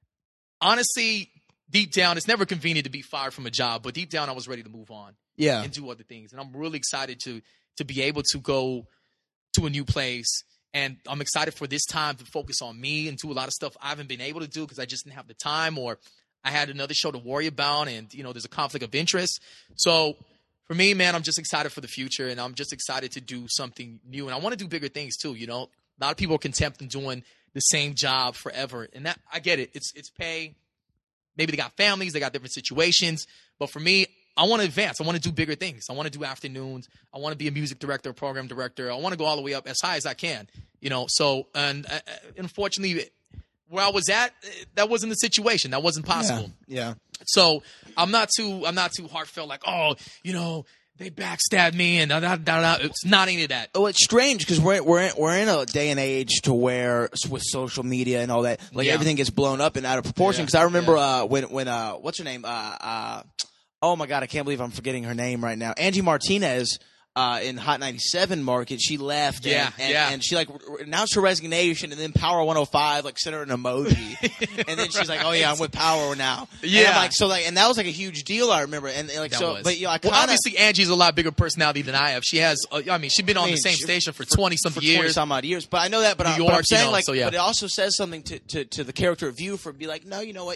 Speaker 12: honestly, deep down, it's never convenient to be fired from a job, but deep down, I was ready to move on.
Speaker 8: Yeah.
Speaker 12: And do other things. And I'm really excited to to be able to go to a new place. And I'm excited for this time to focus on me and do a lot of stuff I haven't been able to do because I just didn't have the time, or I had another show to worry about, and you know, there's a conflict of interest. So for me, man, I'm just excited for the future, and I'm just excited to do something new. And I want to do bigger things too. You know, a lot of people are content in doing the same job forever, and that I get it. It's it's pay. Maybe they got families, they got different situations, but for me, I want to advance. I want to do bigger things. I want to do afternoons. I want to be a music director, a program director. I want to go all the way up as high as I can. You know, so and uh, unfortunately, where I was at, that wasn't the situation. That wasn't possible.
Speaker 8: Yeah.
Speaker 12: So I'm not too I'm not too heartfelt like, oh, you know, they backstabbed me and da da da da. It's not any of that.
Speaker 8: Oh, it's strange because we're we're in, we're in a day and age to where with social media and all that, like
Speaker 12: Yeah.
Speaker 8: everything gets blown up and out of proportion.
Speaker 12: Yeah,
Speaker 8: Because I remember uh, when when uh, what's her name? Uh, uh, oh my God, I can't believe I'm forgetting her name right now. Angie Martinez. Uh, in Hot ninety-seven market, she left and,
Speaker 12: Yeah,
Speaker 8: and,
Speaker 12: yeah.
Speaker 8: and she like re- announced her resignation, and then Power one oh five like sent her an emoji, and then she's like, "Oh yeah, I'm with Power now." And
Speaker 12: Yeah.
Speaker 8: I'm like, so like, and that was like a huge deal. I remember, and, and like
Speaker 12: That
Speaker 8: so,
Speaker 12: was.
Speaker 8: but you know, I
Speaker 12: well,
Speaker 8: kind of
Speaker 12: obviously Angie's a lot bigger personality than I have. She has, uh, I mean, she's been on
Speaker 8: I mean,
Speaker 12: the same
Speaker 8: she-
Speaker 12: station for twenty something
Speaker 8: for twenty
Speaker 12: years.
Speaker 8: some odd years. But I know that. But,
Speaker 12: New
Speaker 8: I,
Speaker 12: York,
Speaker 8: but I'm
Speaker 12: you
Speaker 8: saying
Speaker 12: know,
Speaker 8: like,
Speaker 12: so, yeah.
Speaker 8: but it also says something to, to, to the character of you for be like, no, you know what, you know,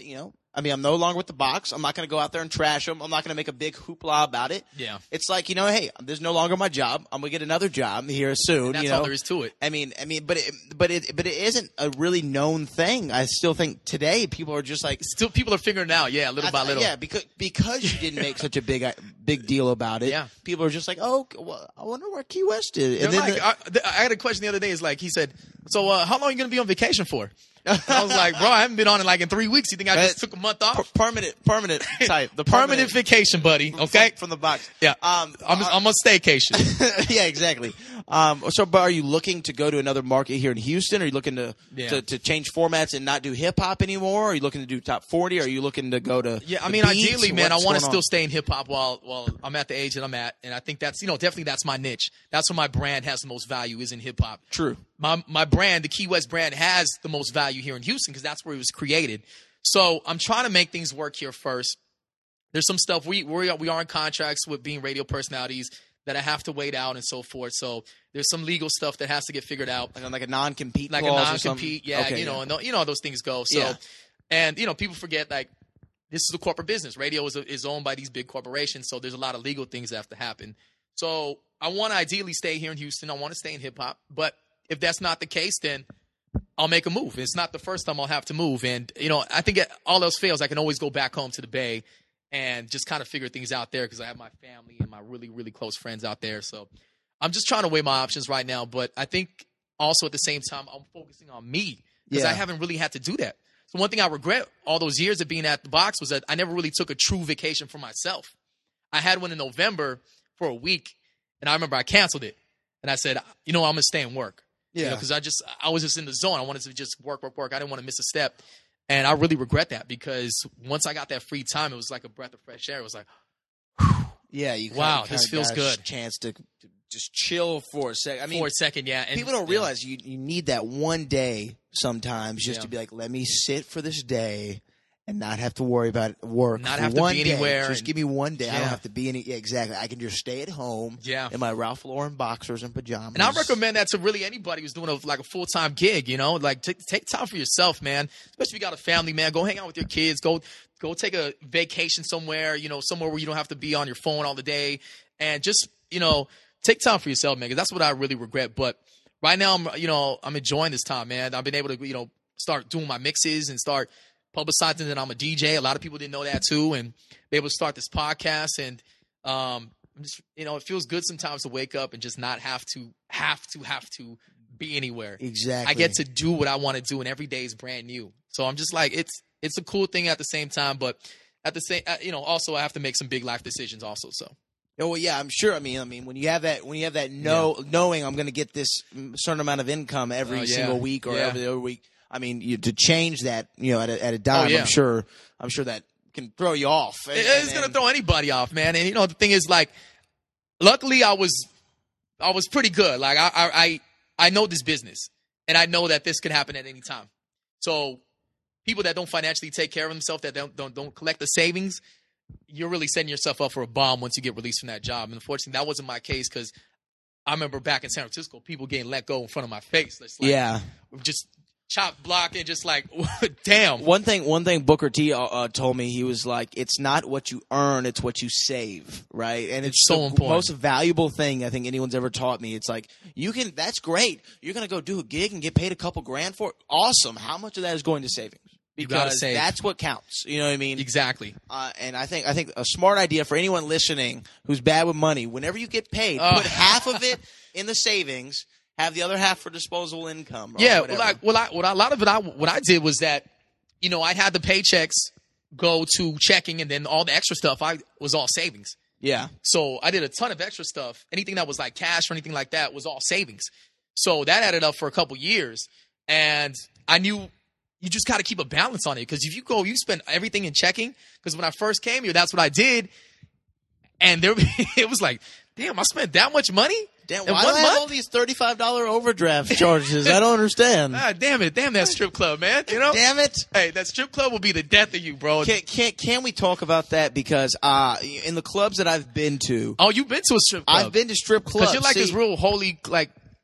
Speaker 13: I mean, I'm no longer with the box. I'm not going to go out there and trash them. I'm not going to make a big hoopla about it.
Speaker 12: Yeah.
Speaker 13: It's like, you know, hey, this is no longer my job. I'm going to get another job here soon.
Speaker 12: And that's
Speaker 13: you know?
Speaker 12: all there is to it.
Speaker 13: I mean, I mean, but it, but it, but it isn't a really known thing. I still think today people are just like,
Speaker 12: still people are figuring it out. Yeah, little
Speaker 13: I
Speaker 12: by
Speaker 13: th-
Speaker 12: little.
Speaker 13: Yeah, because because you didn't make such a big big deal about it.
Speaker 12: Yeah.
Speaker 13: People are just like, oh, well, I wonder where Key West is.
Speaker 12: They're
Speaker 13: And then
Speaker 12: like,
Speaker 13: the-
Speaker 12: I, I had a question the other day. Is like he said, so uh, how long are you going to be on vacation for? And I was like, bro, I haven't been on it like in three weeks. You think I just took a month off?
Speaker 13: Per- permanent, permanent type. The
Speaker 12: permanent, vacation, buddy. Okay,
Speaker 13: from, from the box.
Speaker 12: Yeah,
Speaker 13: um,
Speaker 12: I'm, I'm on staycation.
Speaker 13: yeah, exactly. Um, so, but are you looking to go to another market here in Houston? Are you looking to
Speaker 12: Yeah.
Speaker 13: to, to change formats and not do hip hop anymore? Are you looking to do top forty? Are you looking to go to?
Speaker 12: Yeah, I
Speaker 13: the
Speaker 12: mean,
Speaker 13: beats?
Speaker 12: ideally, man, I
Speaker 13: What's
Speaker 12: want to
Speaker 13: going
Speaker 12: still
Speaker 13: on?
Speaker 12: stay in hip hop while while I'm at the age that I'm at, and I think that's you know definitely that's my niche. That's where my brand has the most value is in hip hop.
Speaker 13: True.
Speaker 12: My my brand, the Key West brand, has the most value here in Houston because that's where it was created. So I'm trying to make things work here first. There's some stuff we we are, we are in contracts with being radio personalities that I have to wait out and so forth. So there's some legal stuff that has to get figured out,
Speaker 13: like, like a non-compete,
Speaker 12: like a
Speaker 13: clause or
Speaker 12: non-compete.
Speaker 13: something?
Speaker 12: Yeah,
Speaker 13: Okay,
Speaker 12: you know,
Speaker 13: yeah.
Speaker 12: and the, you know how those things go. So,
Speaker 13: Yeah.
Speaker 12: and you know, people forget like this is a corporate business. Radio is is owned by these big corporations, so there's a lot of legal things that have to happen. So I want to ideally stay here in Houston. I want to stay in hip hop, but if that's not the case, then I'll make a move. It's not the first time I'll have to move. And, you know, I think it, all else fails, I can always go back home to the Bay and just kind of figure things out there because I have my family and my really, really close friends out there. So I'm just trying to weigh my options right now. But I think also at the same time, I'm focusing on me because
Speaker 13: Yeah.
Speaker 12: I haven't really had to do that. So one thing I regret all those years of being at the box was that I never really took a true vacation for myself. I had one in November for a week, and I remember I canceled it. And I said, you know, I'm going to stay and work.
Speaker 13: Yeah.
Speaker 12: Because I just, I was just in the zone. I wanted to just work, work, work. I didn't want to miss a step. And I really regret that because once I got that free time, it was like a breath of fresh air. It was like,
Speaker 13: Yeah, you
Speaker 12: Wow,
Speaker 13: kinda,
Speaker 12: this
Speaker 13: kinda
Speaker 12: feels
Speaker 13: got a
Speaker 12: good.
Speaker 13: Chance to, to just chill for a second. I mean,
Speaker 12: for a second, yeah. And
Speaker 13: people don't
Speaker 12: yeah.
Speaker 13: realize you you need that one day sometimes just
Speaker 12: Yeah.
Speaker 13: to be like, let me sit for this day and not have to worry about work.
Speaker 12: Not
Speaker 13: for
Speaker 12: have to
Speaker 13: one
Speaker 12: be
Speaker 13: day.
Speaker 12: anywhere
Speaker 13: Just
Speaker 12: and-
Speaker 13: give me one day. I
Speaker 12: Yeah.
Speaker 13: don't have to be any. Yeah, exactly. I can just stay at home.
Speaker 12: Yeah.
Speaker 13: In my Ralph Lauren boxers and pajamas.
Speaker 12: And I recommend that to really anybody who's doing a, like a full time gig. You know, like take take time for yourself, man. Especially if you got a family, man. Go hang out with your kids. Go go take a vacation somewhere. You know, somewhere where you don't have to be on your phone all the day, and just you know take time for yourself, man. Because that's what I really regret. But right now, I'm you know I'm enjoying this time, man. I've been able to you know start doing my mixes and start publicizing that I'm a D J. A lot of people didn't know that too, and be able to start this podcast and. um I'm just, you know, it feels good sometimes to wake up and just not have to, have to, have to be anywhere.
Speaker 13: Exactly.
Speaker 12: I get to do what I want to do, and every day is brand new. So I'm just like, it's, it's a cool thing at the same time, but at the same, uh, you know, also I have to make some big life decisions also. So.
Speaker 13: Oh well, yeah, I'm sure. I mean, I mean, when you have that, when you have that know, knowing I'm going to get this certain amount of income every
Speaker 12: Oh, yeah.
Speaker 13: single week or
Speaker 12: Yeah.
Speaker 13: every other week, I mean, you, to change that, you know, at a, at a dime,
Speaker 12: Oh, yeah.
Speaker 13: I'm sure, I'm sure that can throw you off.
Speaker 12: It- it's going to throw anybody off, man. And you know, the thing is like, luckily I was, I was pretty good. Like I, I, I, I know this business and I know that this could happen at any time. So people that don't financially take care of themselves, that don't, don't, don't collect the savings, you're really setting yourself up for a bomb once you get released from that job. And unfortunately that wasn't my case because I remember back in San Francisco, people getting let go in front of my face. It's like,
Speaker 13: Yeah.
Speaker 12: Just chop block and just like, damn.
Speaker 13: One thing, one thing Booker T uh, uh, told me, he was like, "It's not what you earn; it's what you save." Right, and it's,
Speaker 12: It's so
Speaker 13: the
Speaker 12: important.
Speaker 13: most valuable thing I think anyone's ever taught me. It's like you can. That's great. You're gonna go do a gig and get paid a couple grand for it. Awesome. How much of that is going to savings?
Speaker 12: You gotta
Speaker 13: Because
Speaker 12: save.
Speaker 13: that's what counts. You know what I mean?
Speaker 12: Exactly.
Speaker 13: Uh, and I think I think a smart idea for anyone listening who's bad with money. Whenever you get paid,
Speaker 12: Uh.
Speaker 13: put half of it in the savings. Have the other half for disposable income. Or
Speaker 12: Yeah,
Speaker 13: whatever.
Speaker 12: well, I, well, I, what I, a lot of it, I, what I did was that, you know, I had the paychecks go to checking, and then all the extra stuff I was all savings.
Speaker 13: yeah.
Speaker 12: So I did a ton of extra stuff. Anything that was like cash or anything like that was all savings. So that added up for a couple years, and I knew you just got to keep a balance on it because if you go, you spend everything in checking. Because when I first came here, that's what I did, and there it was like, damn, I spent that much money.
Speaker 13: Damn,
Speaker 12: in
Speaker 13: why
Speaker 12: one
Speaker 13: do I have
Speaker 12: month?
Speaker 13: all these thirty-five dollars overdraft charges? I don't understand.
Speaker 12: Ah, damn it, damn that strip club, man. You know,
Speaker 13: Damn it.
Speaker 12: hey, that strip club will be the death of you, bro.
Speaker 13: Can, can, can we talk about that? Because uh, in the clubs that I've been to,
Speaker 12: Oh, you've been to a strip club?
Speaker 13: I've been to strip clubs.
Speaker 12: Because you're like
Speaker 13: See,
Speaker 12: this real holy, like,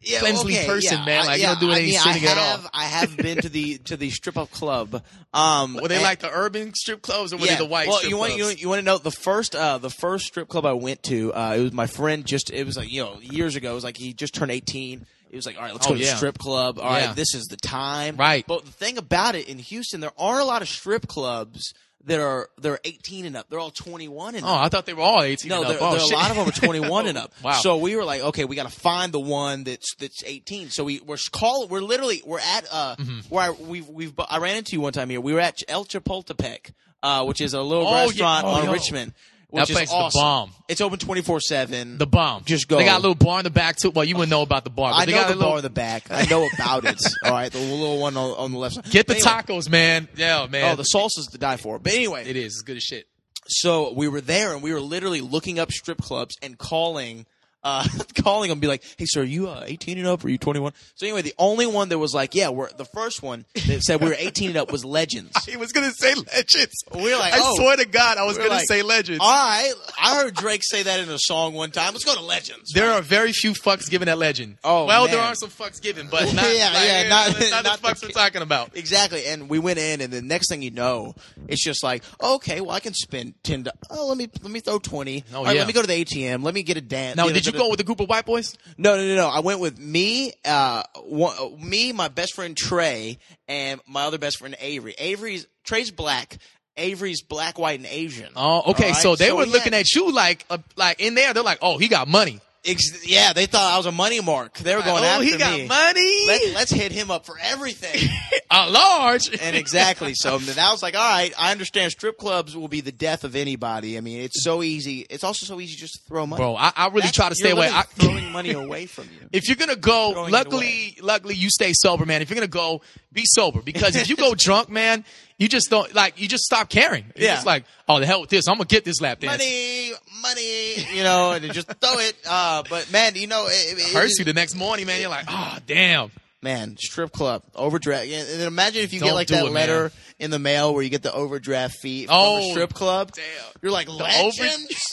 Speaker 13: Yeah,
Speaker 12: cleansly
Speaker 13: okay,
Speaker 12: person,
Speaker 13: yeah.
Speaker 12: man.
Speaker 13: I-
Speaker 12: Like
Speaker 13: yeah,
Speaker 12: you don't do
Speaker 13: I
Speaker 12: any
Speaker 13: mean,
Speaker 12: sinning
Speaker 13: I
Speaker 12: at all.
Speaker 13: have, I have been to the to the strip up club. Um,
Speaker 12: Were they
Speaker 13: and-
Speaker 12: like the urban strip clubs or were
Speaker 13: yeah.
Speaker 12: they the white
Speaker 13: well,
Speaker 12: strip
Speaker 13: you want,
Speaker 12: clubs?
Speaker 13: you, you want to know the first uh, the first strip club I went to? Uh, it was my friend. Just it was like you know years ago. It was like he just turned eighteen. It was like, all right, let's
Speaker 12: Oh,
Speaker 13: go to the
Speaker 12: yeah.
Speaker 13: strip club. All right,
Speaker 12: Yeah.
Speaker 13: this is the time.
Speaker 12: Right.
Speaker 13: But the thing about it in Houston, there aren't a lot of strip clubs that are they're eighteen and up. They're all twenty-one and
Speaker 12: Oh,
Speaker 13: up.
Speaker 12: I thought they were all eighteen.
Speaker 13: No,
Speaker 12: and
Speaker 13: there,
Speaker 12: up. Oh,
Speaker 13: there are a
Speaker 12: shit.
Speaker 13: lot of them are twenty-one and up.
Speaker 12: Wow.
Speaker 13: So we were like, okay, we got to find the one that's that's eighteen. So we we're call we're literally we're at uh
Speaker 12: Mm-hmm.
Speaker 13: where I, we've we've I ran into you one time here. We were at El Chapultepec, uh, which is a little
Speaker 12: Oh, yeah.
Speaker 13: restaurant
Speaker 12: Oh,
Speaker 13: on
Speaker 12: yo.
Speaker 13: Richmond.
Speaker 12: That
Speaker 13: Which
Speaker 12: place
Speaker 13: is
Speaker 12: is the
Speaker 13: awesome.
Speaker 12: bomb.
Speaker 13: It's open twenty-four seven.
Speaker 12: The bomb.
Speaker 13: Just go.
Speaker 12: They got a little bar in the back too. Well, you wouldn't know about the bar. But
Speaker 13: I
Speaker 12: they
Speaker 13: know
Speaker 12: got
Speaker 13: the
Speaker 12: a little,
Speaker 13: bar in the back. I know about it. All right, the little one on, on the left side.
Speaker 12: Get the
Speaker 13: Anyway.
Speaker 12: tacos, man. Yeah, man.
Speaker 13: Oh, the salsa's to die for. But anyway,
Speaker 12: it is. It's good as shit.
Speaker 13: so we were there and we were literally looking up strip clubs and calling, uh, calling them, be like, "Hey, sir, are you uh, eighteen and up? Or are you twenty-one?" So anyway, the only one that was like, "Yeah, we're," the first one that said we were eighteen and up was Legends.
Speaker 12: He was gonna say Legends.
Speaker 13: We were like,
Speaker 12: I
Speaker 13: oh.
Speaker 12: swear to God, I was
Speaker 13: We were
Speaker 12: gonna
Speaker 13: like,
Speaker 12: say Legends.
Speaker 13: All right, I heard Drake say that in a song one time. Let's go to Legends.
Speaker 12: There are very few fucks given at Legend.
Speaker 13: Oh,
Speaker 12: well,
Speaker 13: man.
Speaker 12: there are some fucks given, but not,
Speaker 13: Yeah,
Speaker 12: like,
Speaker 13: yeah, not-
Speaker 12: not,
Speaker 13: not
Speaker 12: the fucks we're talking about.
Speaker 13: Exactly, and we went in, and the next thing you know, it's just like, okay, well, I can spend ten. Do- oh, let me let me throw twenty.
Speaker 12: Oh,
Speaker 13: All right,
Speaker 12: yeah.
Speaker 13: let me go to the A T M. Let me get a dance.
Speaker 12: Now,
Speaker 13: know,
Speaker 12: did you
Speaker 13: da- da-
Speaker 12: go with a group of white boys?
Speaker 13: No, no, no, no. I went with me, uh, one, me, my best friend Trey, and my other best friend Avery. Avery's Trey's black. Avery's black, white, and Asian.
Speaker 12: Oh, okay.
Speaker 13: All right?
Speaker 12: So they were
Speaker 13: we
Speaker 12: looking
Speaker 13: had-
Speaker 12: at you like, uh, like in there. They're like, oh, he got money.
Speaker 13: Ex- yeah, they thought I was a money mark. They were going
Speaker 12: oh,
Speaker 13: after
Speaker 12: he got
Speaker 13: me.
Speaker 12: money.
Speaker 13: Let, let's hit him up for everything.
Speaker 12: A large.
Speaker 13: And exactly. So then I was like, all right, I understand strip clubs will be the death of anybody. I mean, it's so easy. It's also so easy just to throw money.
Speaker 12: Bro, I, I really
Speaker 13: That's-
Speaker 12: try to stay
Speaker 13: you're
Speaker 12: away.
Speaker 13: literally
Speaker 12: I,
Speaker 13: throwing money away from you.
Speaker 12: If you're gonna go,
Speaker 13: Throwing it
Speaker 12: luckily, luckily you stay sober, man. If you're gonna go, be sober because if you go drunk, man, you just don't like. You just stop caring. It's
Speaker 13: Yeah.
Speaker 12: just like, oh, the hell with this. I'm gonna get this lap dance.
Speaker 13: Money, money, you know, and just throw it. Uh, but man, you know, it, it,
Speaker 12: Hurts
Speaker 13: it-
Speaker 12: you the next morning, man. You're like, oh, damn.
Speaker 13: Man, strip club, overdraft. Yeah, and then imagine if you
Speaker 12: Don't
Speaker 13: get like
Speaker 12: do
Speaker 13: that
Speaker 12: it,
Speaker 13: letter
Speaker 12: man.
Speaker 13: in the mail where you get the overdraft fee from
Speaker 12: Oh,
Speaker 13: a strip club.
Speaker 12: damn.
Speaker 13: You're like,
Speaker 12: over-
Speaker 13: legends?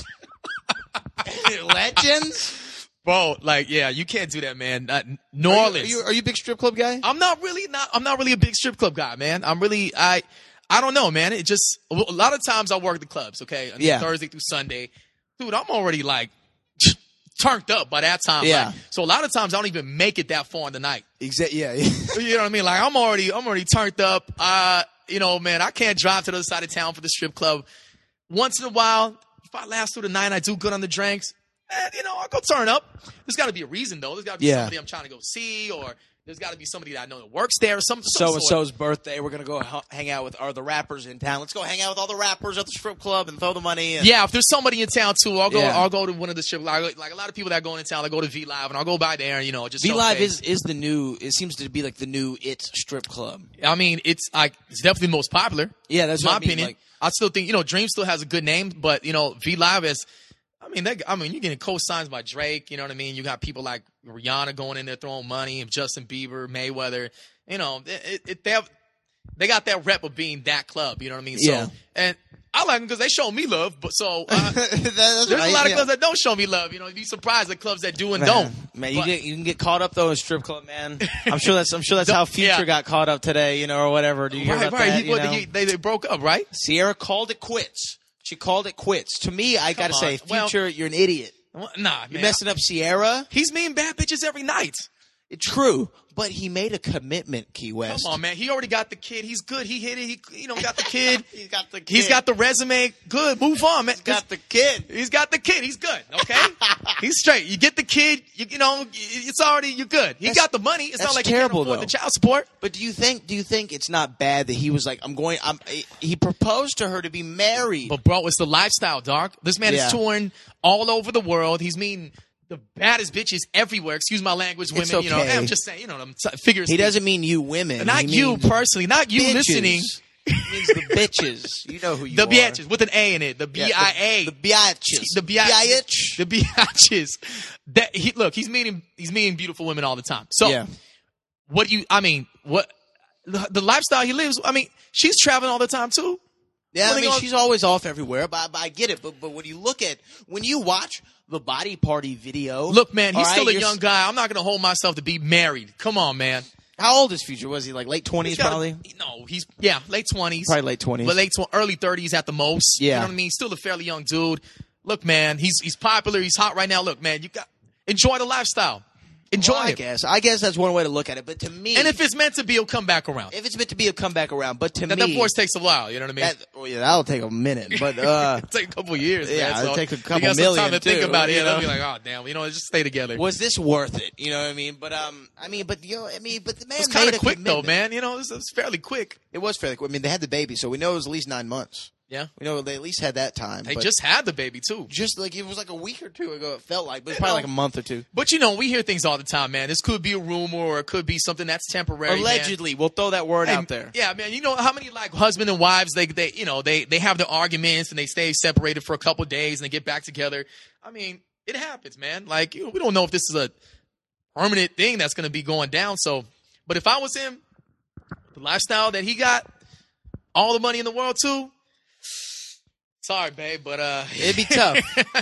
Speaker 13: Legends?
Speaker 12: Bro, like, yeah, you can't do that, man. Uh, New
Speaker 13: Are you-
Speaker 12: Orleans.
Speaker 13: Are you, are you a big strip club guy?
Speaker 12: I'm not really not. I'm not really a big strip club guy, man. I'm really I. I don't know, man. It just a lot of times I work the clubs. Okay, I mean,
Speaker 13: Yeah.
Speaker 12: Thursday through Sunday, dude. I'm already like turned up by that time.
Speaker 13: Yeah.
Speaker 12: Like, so a lot of times I don't even make it that far in the night.
Speaker 13: Exactly. Yeah.
Speaker 12: You know what I mean? Like I'm already I'm already turned up. Uh, you know, man, I can't drive to the other side of town for the strip club. Once in a while, if I last through the night, I do good on the drinks. Man, you know, I'll go turn up. There's got to be a reason though. There's got to be
Speaker 13: Yeah.
Speaker 12: somebody I'm trying to go see, or there's got to be somebody that I know that works there, or some. some
Speaker 13: So and
Speaker 12: sort.
Speaker 13: so's birthday. We're gonna go h- hang out with are the rappers in town. Let's go hang out with all the rappers at the strip club and throw the money. And,
Speaker 12: Yeah, if there's somebody in town too, I'll go.
Speaker 13: Yeah.
Speaker 12: I'll go to one of the strip. Like, like a lot of people that go into town, I go to V Live, and I'll go by there, and you know, just
Speaker 13: V
Speaker 12: show
Speaker 13: Live
Speaker 12: face.
Speaker 13: is is the new. It seems to be like the new it strip club.
Speaker 12: I mean, it's like it's definitely the most popular.
Speaker 13: Yeah, that's
Speaker 12: in my
Speaker 13: what I mean,
Speaker 12: opinion.
Speaker 13: like-
Speaker 12: I still think you know Dream still has a good name, but you know V Live is. I mean, that, I mean, you're getting co-signs by Drake. You know what I mean? You got people like Rihanna going in there throwing money, and Justin Bieber, Mayweather. You know, it, it, they have, they got that rep of being that club. You know what I mean?
Speaker 13: Yeah.
Speaker 12: So, and I like them because they show me love. But so uh,
Speaker 13: That's
Speaker 12: there's
Speaker 13: right,
Speaker 12: a lot of
Speaker 13: yeah.
Speaker 12: clubs that don't show me love. You know, you'd be surprised at clubs that do and
Speaker 13: Man,
Speaker 12: don't.
Speaker 13: Man, you
Speaker 12: But-
Speaker 13: get you can get caught up though in strip club, man. I'm sure that's I'm sure that's how
Speaker 12: Don't-
Speaker 13: Future
Speaker 12: yeah.
Speaker 13: got caught up today, you know, or whatever. Do you hear
Speaker 12: right,
Speaker 13: about
Speaker 12: right.
Speaker 13: that?
Speaker 12: He-
Speaker 13: you
Speaker 12: what,
Speaker 13: know?
Speaker 12: he- they, they broke up, right?
Speaker 13: Sierra called it quits. She called it quits. To me, I gotta
Speaker 12: on.
Speaker 13: say,
Speaker 12: Well-
Speaker 13: Future, you're an idiot.
Speaker 12: Well, Nah,
Speaker 13: You're
Speaker 12: man.
Speaker 13: messing up Sierra.
Speaker 12: He's meeting bad bitches every night.
Speaker 13: It's true, but he made a commitment, Key West.
Speaker 12: Come on, man. He already got the kid. He's good. He hit it. He, you know, got the kid.
Speaker 13: He's got the kid.
Speaker 12: He's got the resume. Good. Move on, man.
Speaker 13: He's got the kid.
Speaker 12: He's got the kid. He's good. Okay. He's straight. You get the kid. You, you know, it's already you're good. He
Speaker 13: That's-
Speaker 12: got the money. It's
Speaker 13: that's
Speaker 12: not like
Speaker 13: terrible,
Speaker 12: he can't afford
Speaker 13: though.
Speaker 12: the child support.
Speaker 13: But do you think? Do you think it's not bad that he was like, "I'm going"? I'm, he proposed to her to be married.
Speaker 12: But bro, it's the lifestyle, dog. This man
Speaker 13: Yeah.
Speaker 12: is touring all over the world. He's meeting the baddest bitches everywhere. Excuse my language, women.
Speaker 13: It's
Speaker 12: You know,
Speaker 13: okay.
Speaker 12: I'm just saying. You know, I'm t- figures.
Speaker 13: he doesn't mean you women.
Speaker 12: Not
Speaker 13: He
Speaker 12: you
Speaker 13: means
Speaker 12: personally. Not you
Speaker 13: bitches.
Speaker 12: listening.
Speaker 13: He means the bitches. You know who you
Speaker 12: The
Speaker 13: are.
Speaker 12: biatches with an A in it. The B
Speaker 13: Yeah,
Speaker 12: I A.
Speaker 13: The, the biatches.
Speaker 12: The biatch.
Speaker 13: Biatch.
Speaker 12: The biatches. That he look. He's meeting. He's meeting beautiful women all the time. So,
Speaker 13: Yeah.
Speaker 12: what do you? I mean, what the, the lifestyle he lives? I mean, she's traveling all the time too.
Speaker 13: Yeah, I
Speaker 12: Putting
Speaker 13: mean,
Speaker 12: on-
Speaker 13: she's always off everywhere, but, but I get it. But but when you look at when you watch the body party video.
Speaker 12: Look, man, he's
Speaker 13: All
Speaker 12: still
Speaker 13: right,
Speaker 12: a
Speaker 13: you're
Speaker 12: young
Speaker 13: s-
Speaker 12: guy. I'm not going to hold myself to be married. Come on, man.
Speaker 13: How old is Future? Was he like late twenties
Speaker 12: He's gotta-
Speaker 13: probably?
Speaker 12: No, he's, yeah, late twenties.
Speaker 13: Probably late twenties.
Speaker 12: But late, tw- early thirties at the most.
Speaker 13: Yeah.
Speaker 12: You know what I mean? Still a fairly young dude. Look, man, he's he's popular. He's hot right now. Look, man, you got enjoy the lifestyle. Enjoy
Speaker 13: Well, I
Speaker 12: it.
Speaker 13: guess. I guess that's one way to look at it. But to me,
Speaker 12: And if it's meant to be, it'll come back around.
Speaker 13: if it's meant to be, a comeback around. But to
Speaker 12: That
Speaker 13: me,
Speaker 12: divorce takes a while. You know what I mean?
Speaker 13: that, well, yeah, that'll take a minute. But uh,
Speaker 12: It'll take a couple years, man.
Speaker 13: yeah,
Speaker 12: so
Speaker 13: it'll take a
Speaker 12: you
Speaker 13: couple
Speaker 12: got some
Speaker 13: million
Speaker 12: time to think
Speaker 13: too,
Speaker 12: about it.
Speaker 13: you
Speaker 12: You know,
Speaker 13: know?
Speaker 12: be like, oh damn, you know, just stay together.
Speaker 13: was this worth it? You know what I mean? But um, I mean, but you know, I mean, but the man
Speaker 12: It was kind
Speaker 13: made
Speaker 12: of
Speaker 13: a
Speaker 12: quick though,
Speaker 13: commitment.
Speaker 12: man. You know, it was, it was fairly quick.
Speaker 13: It was fairly quick. I mean, they had the baby, so we know it was at least nine months.
Speaker 12: Yeah,
Speaker 13: We know they at least had that time.
Speaker 12: they
Speaker 13: but
Speaker 12: just had the baby too.
Speaker 13: just like it was like a week or two ago. It felt like, but it's
Speaker 12: You
Speaker 13: probably
Speaker 12: know,
Speaker 13: like a month or two.
Speaker 12: But you know, we hear things all the time, man. This could be a rumor, or it could be something that's temporary. man.
Speaker 13: Allegedly, we'll throw that word
Speaker 12: And,
Speaker 13: out there.
Speaker 12: Yeah, man. You know how many like husband and wives they they you know they they have their arguments and they stay separated for a couple days and they get back together. I mean, it happens, man. Like you know, we don't know if this is a permanent thing that's going to be going down. So, but if I was him, the lifestyle that he got, all the money in the world too. Sorry, babe, but uh,
Speaker 13: It'd be tough.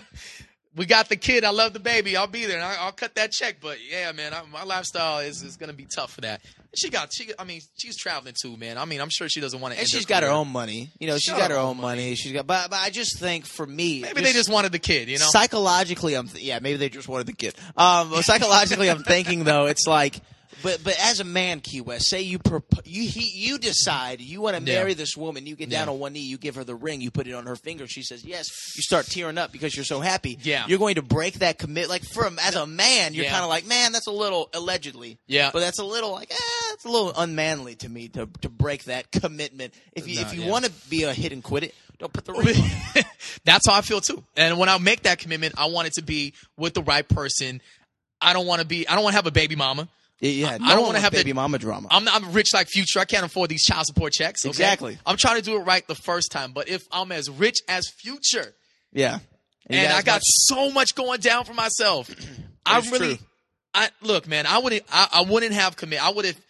Speaker 12: we got the kid. I love the baby. I'll be there. And I, I'll cut that check. But yeah, man, I, my lifestyle is, is going to be tough for that. She got, she. I mean, she's traveling too, man. I mean, I'm sure she doesn't want to.
Speaker 13: And she's got her own money. You know, she's got her own money. She's got, but, but I just think for me,
Speaker 12: Maybe they just wanted the kid, you know.
Speaker 13: psychologically, I'm th- yeah, maybe they just wanted the kid. Um, but psychologically, I'm thinking though, it's like, but but as a man, Key West, say you propo- you he, you decide you want to
Speaker 12: Yeah.
Speaker 13: marry this woman, you get down
Speaker 12: Yeah.
Speaker 13: on one knee, you give her the ring, you put it on her finger, she says yes, you start tearing up because you're so happy.
Speaker 12: Yeah.
Speaker 13: You're going to break that commit. Like from as a man, you're
Speaker 12: Yeah.
Speaker 13: kind of like, man, that's a little allegedly.
Speaker 12: Yeah.
Speaker 13: But that's a little like, eh, it's a little unmanly to me to to break that commitment. If you
Speaker 12: No,
Speaker 13: if you
Speaker 12: yeah.
Speaker 13: want to be a hit and quit it, don't put the ring on it.
Speaker 12: That's how I feel too. And when I make that commitment, I want it to be with the right person. I don't want to be. I don't want to have a baby mama.
Speaker 13: Yeah,
Speaker 12: I
Speaker 13: no
Speaker 12: don't
Speaker 13: one
Speaker 12: wanna
Speaker 13: wants
Speaker 12: have
Speaker 13: baby
Speaker 12: the-
Speaker 13: mama drama.
Speaker 12: I'm not, I'm rich like Future. I can't afford these child support checks. okay?
Speaker 13: Exactly.
Speaker 12: I'm trying to do it right the first time. But if I'm as rich as Future,
Speaker 13: yeah. you
Speaker 12: and
Speaker 13: got
Speaker 12: I
Speaker 13: as
Speaker 12: got
Speaker 13: much-
Speaker 12: so much going down for myself, I
Speaker 13: It's
Speaker 12: really,
Speaker 13: true.
Speaker 12: I look, man. I wouldn't. I, I wouldn't have commit. I would have.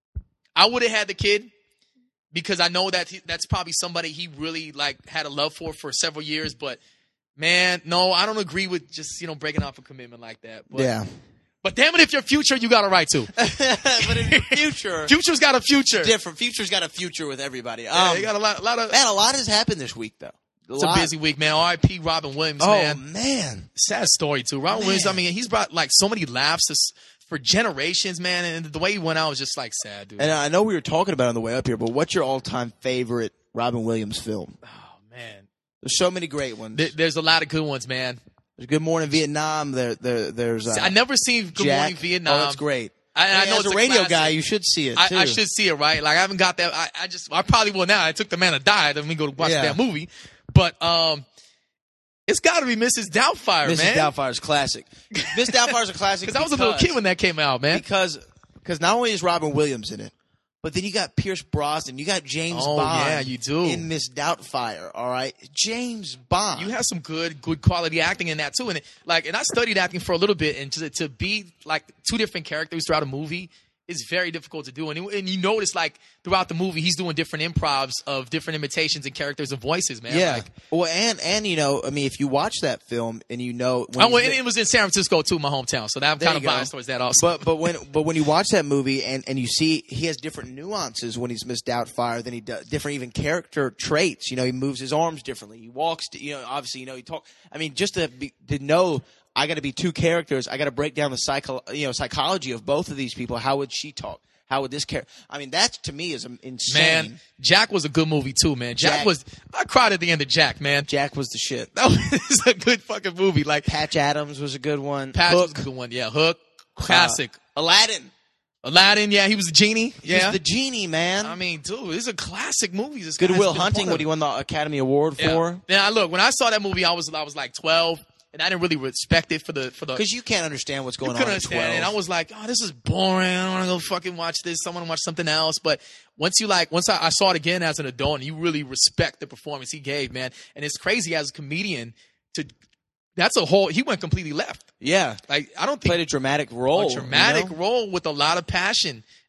Speaker 12: I would have had the kid because I know that he, that's probably somebody he really like had a love for for several years. But man, no, I don't agree with just you know breaking off a commitment like that. But,
Speaker 13: Yeah.
Speaker 12: But damn it, if you're Future, you got a right to.
Speaker 13: But in the future,
Speaker 12: Future's got a future.
Speaker 13: different. Future's got a future with everybody.
Speaker 12: Yeah,
Speaker 13: Um,
Speaker 12: you got a lot, a lot of.
Speaker 13: man, a lot has happened this week, though.
Speaker 12: It's a busy week, man. R I P Robin Williams,
Speaker 13: Oh
Speaker 12: man.
Speaker 13: man.
Speaker 12: Sad story too. Robin
Speaker 13: Man.
Speaker 12: Williams. I mean, he's brought like so many laughs to, s- for generations, man. And the way he went out was just like sad, dude.
Speaker 13: And I know we were talking about it on the way up here, but what's your all-time favorite Robin Williams film?
Speaker 12: oh man,
Speaker 13: There's so many great ones.
Speaker 12: There- there's a lot of good ones, man.
Speaker 13: There's Good Morning Vietnam. There, there, there's. Uh,
Speaker 12: See, I never seen Good
Speaker 13: Jack.
Speaker 12: Morning Vietnam.
Speaker 13: Oh, that's great.
Speaker 12: I, I
Speaker 13: Hey,
Speaker 12: know
Speaker 13: as
Speaker 12: it's
Speaker 13: a radio
Speaker 12: classic.
Speaker 13: guy, you should see it.
Speaker 12: I,
Speaker 13: too.
Speaker 12: I should see it, right? Like I haven't got that. I, I just, I probably will now. I took the man to die. Let me go watch
Speaker 13: Yeah.
Speaker 12: that movie. But um, it's got to be Missus Doubtfire,
Speaker 13: Missus
Speaker 12: man.
Speaker 13: Doubtfire's classic. Miss Doubtfire's a classic
Speaker 12: Because I was a little kid when that came out, man.
Speaker 13: Because because not only is Robin Williams in it, but then you got Pierce Brosnan, you got James
Speaker 12: Oh,
Speaker 13: Bond.
Speaker 12: yeah, you do.
Speaker 13: in Miss Doubtfire. All right, James Bond.
Speaker 12: You have some good, good quality acting in that too, and it, like, and I studied acting for a little bit, and to to be like two different characters throughout a movie is very difficult to do, and and you notice like throughout the movie he's doing different improvs of different imitations and characters and voices, man.
Speaker 13: yeah.
Speaker 12: Like,
Speaker 13: Well, and and you know, I mean, if you watch that film and you know, when
Speaker 12: oh,
Speaker 13: he's-
Speaker 12: and it was in San Francisco too, my hometown, so that I'm
Speaker 13: There
Speaker 12: kind of
Speaker 13: you go.
Speaker 12: biased towards that also.
Speaker 13: But but when but when you watch that movie and, and you see he has different nuances when he's Miss Doubtfire than he does different even character traits. You know, he moves his arms differently. He walks. You know, obviously, you know, he talk. I mean, just to be, to know, I got to be two characters. I got to break down the psycho you know psychology of both of these people. How would she talk? How would this character? I mean, that to me is insane.
Speaker 12: Man, Jack was a good movie too, man. Jack,
Speaker 13: Jack-
Speaker 12: was. I cried at the end of Jack, man.
Speaker 13: Jack was the shit.
Speaker 12: That was a good fucking movie. Like
Speaker 13: Patch Adams was a good one.
Speaker 12: Patch
Speaker 13: Hook,
Speaker 12: was a good one. Yeah, Hook, classic.
Speaker 13: Uh, Aladdin.
Speaker 12: Aladdin, yeah, he was the genie.
Speaker 13: He
Speaker 12: Yeah,
Speaker 13: was the genie, man.
Speaker 12: I mean, dude, these are classic movies. This
Speaker 13: Good
Speaker 12: guy's
Speaker 13: Will
Speaker 12: been
Speaker 13: Hunting,
Speaker 12: part
Speaker 13: what
Speaker 12: of.
Speaker 13: he won the Academy Award
Speaker 12: Yeah.
Speaker 13: for.
Speaker 12: Now, look, when I saw that movie, I was I was like twelve, and I didn't really respect it for the for the.
Speaker 13: Because you can't understand what's
Speaker 12: You
Speaker 13: going
Speaker 12: couldn't
Speaker 13: on at
Speaker 12: understand
Speaker 13: twelve.
Speaker 12: it. And I was like, oh, this is boring. I don't want to go fucking watch this. I want to watch something else. But once you like, once I, I saw it again as an adult, and you really respect the performance he gave, man. And it's crazy as a comedian to. That's a whole. He went completely left.
Speaker 13: Yeah.
Speaker 12: Like I don't think
Speaker 13: Played a dramatic role.
Speaker 12: a dramatic
Speaker 13: you know?
Speaker 12: role with a lot of passion.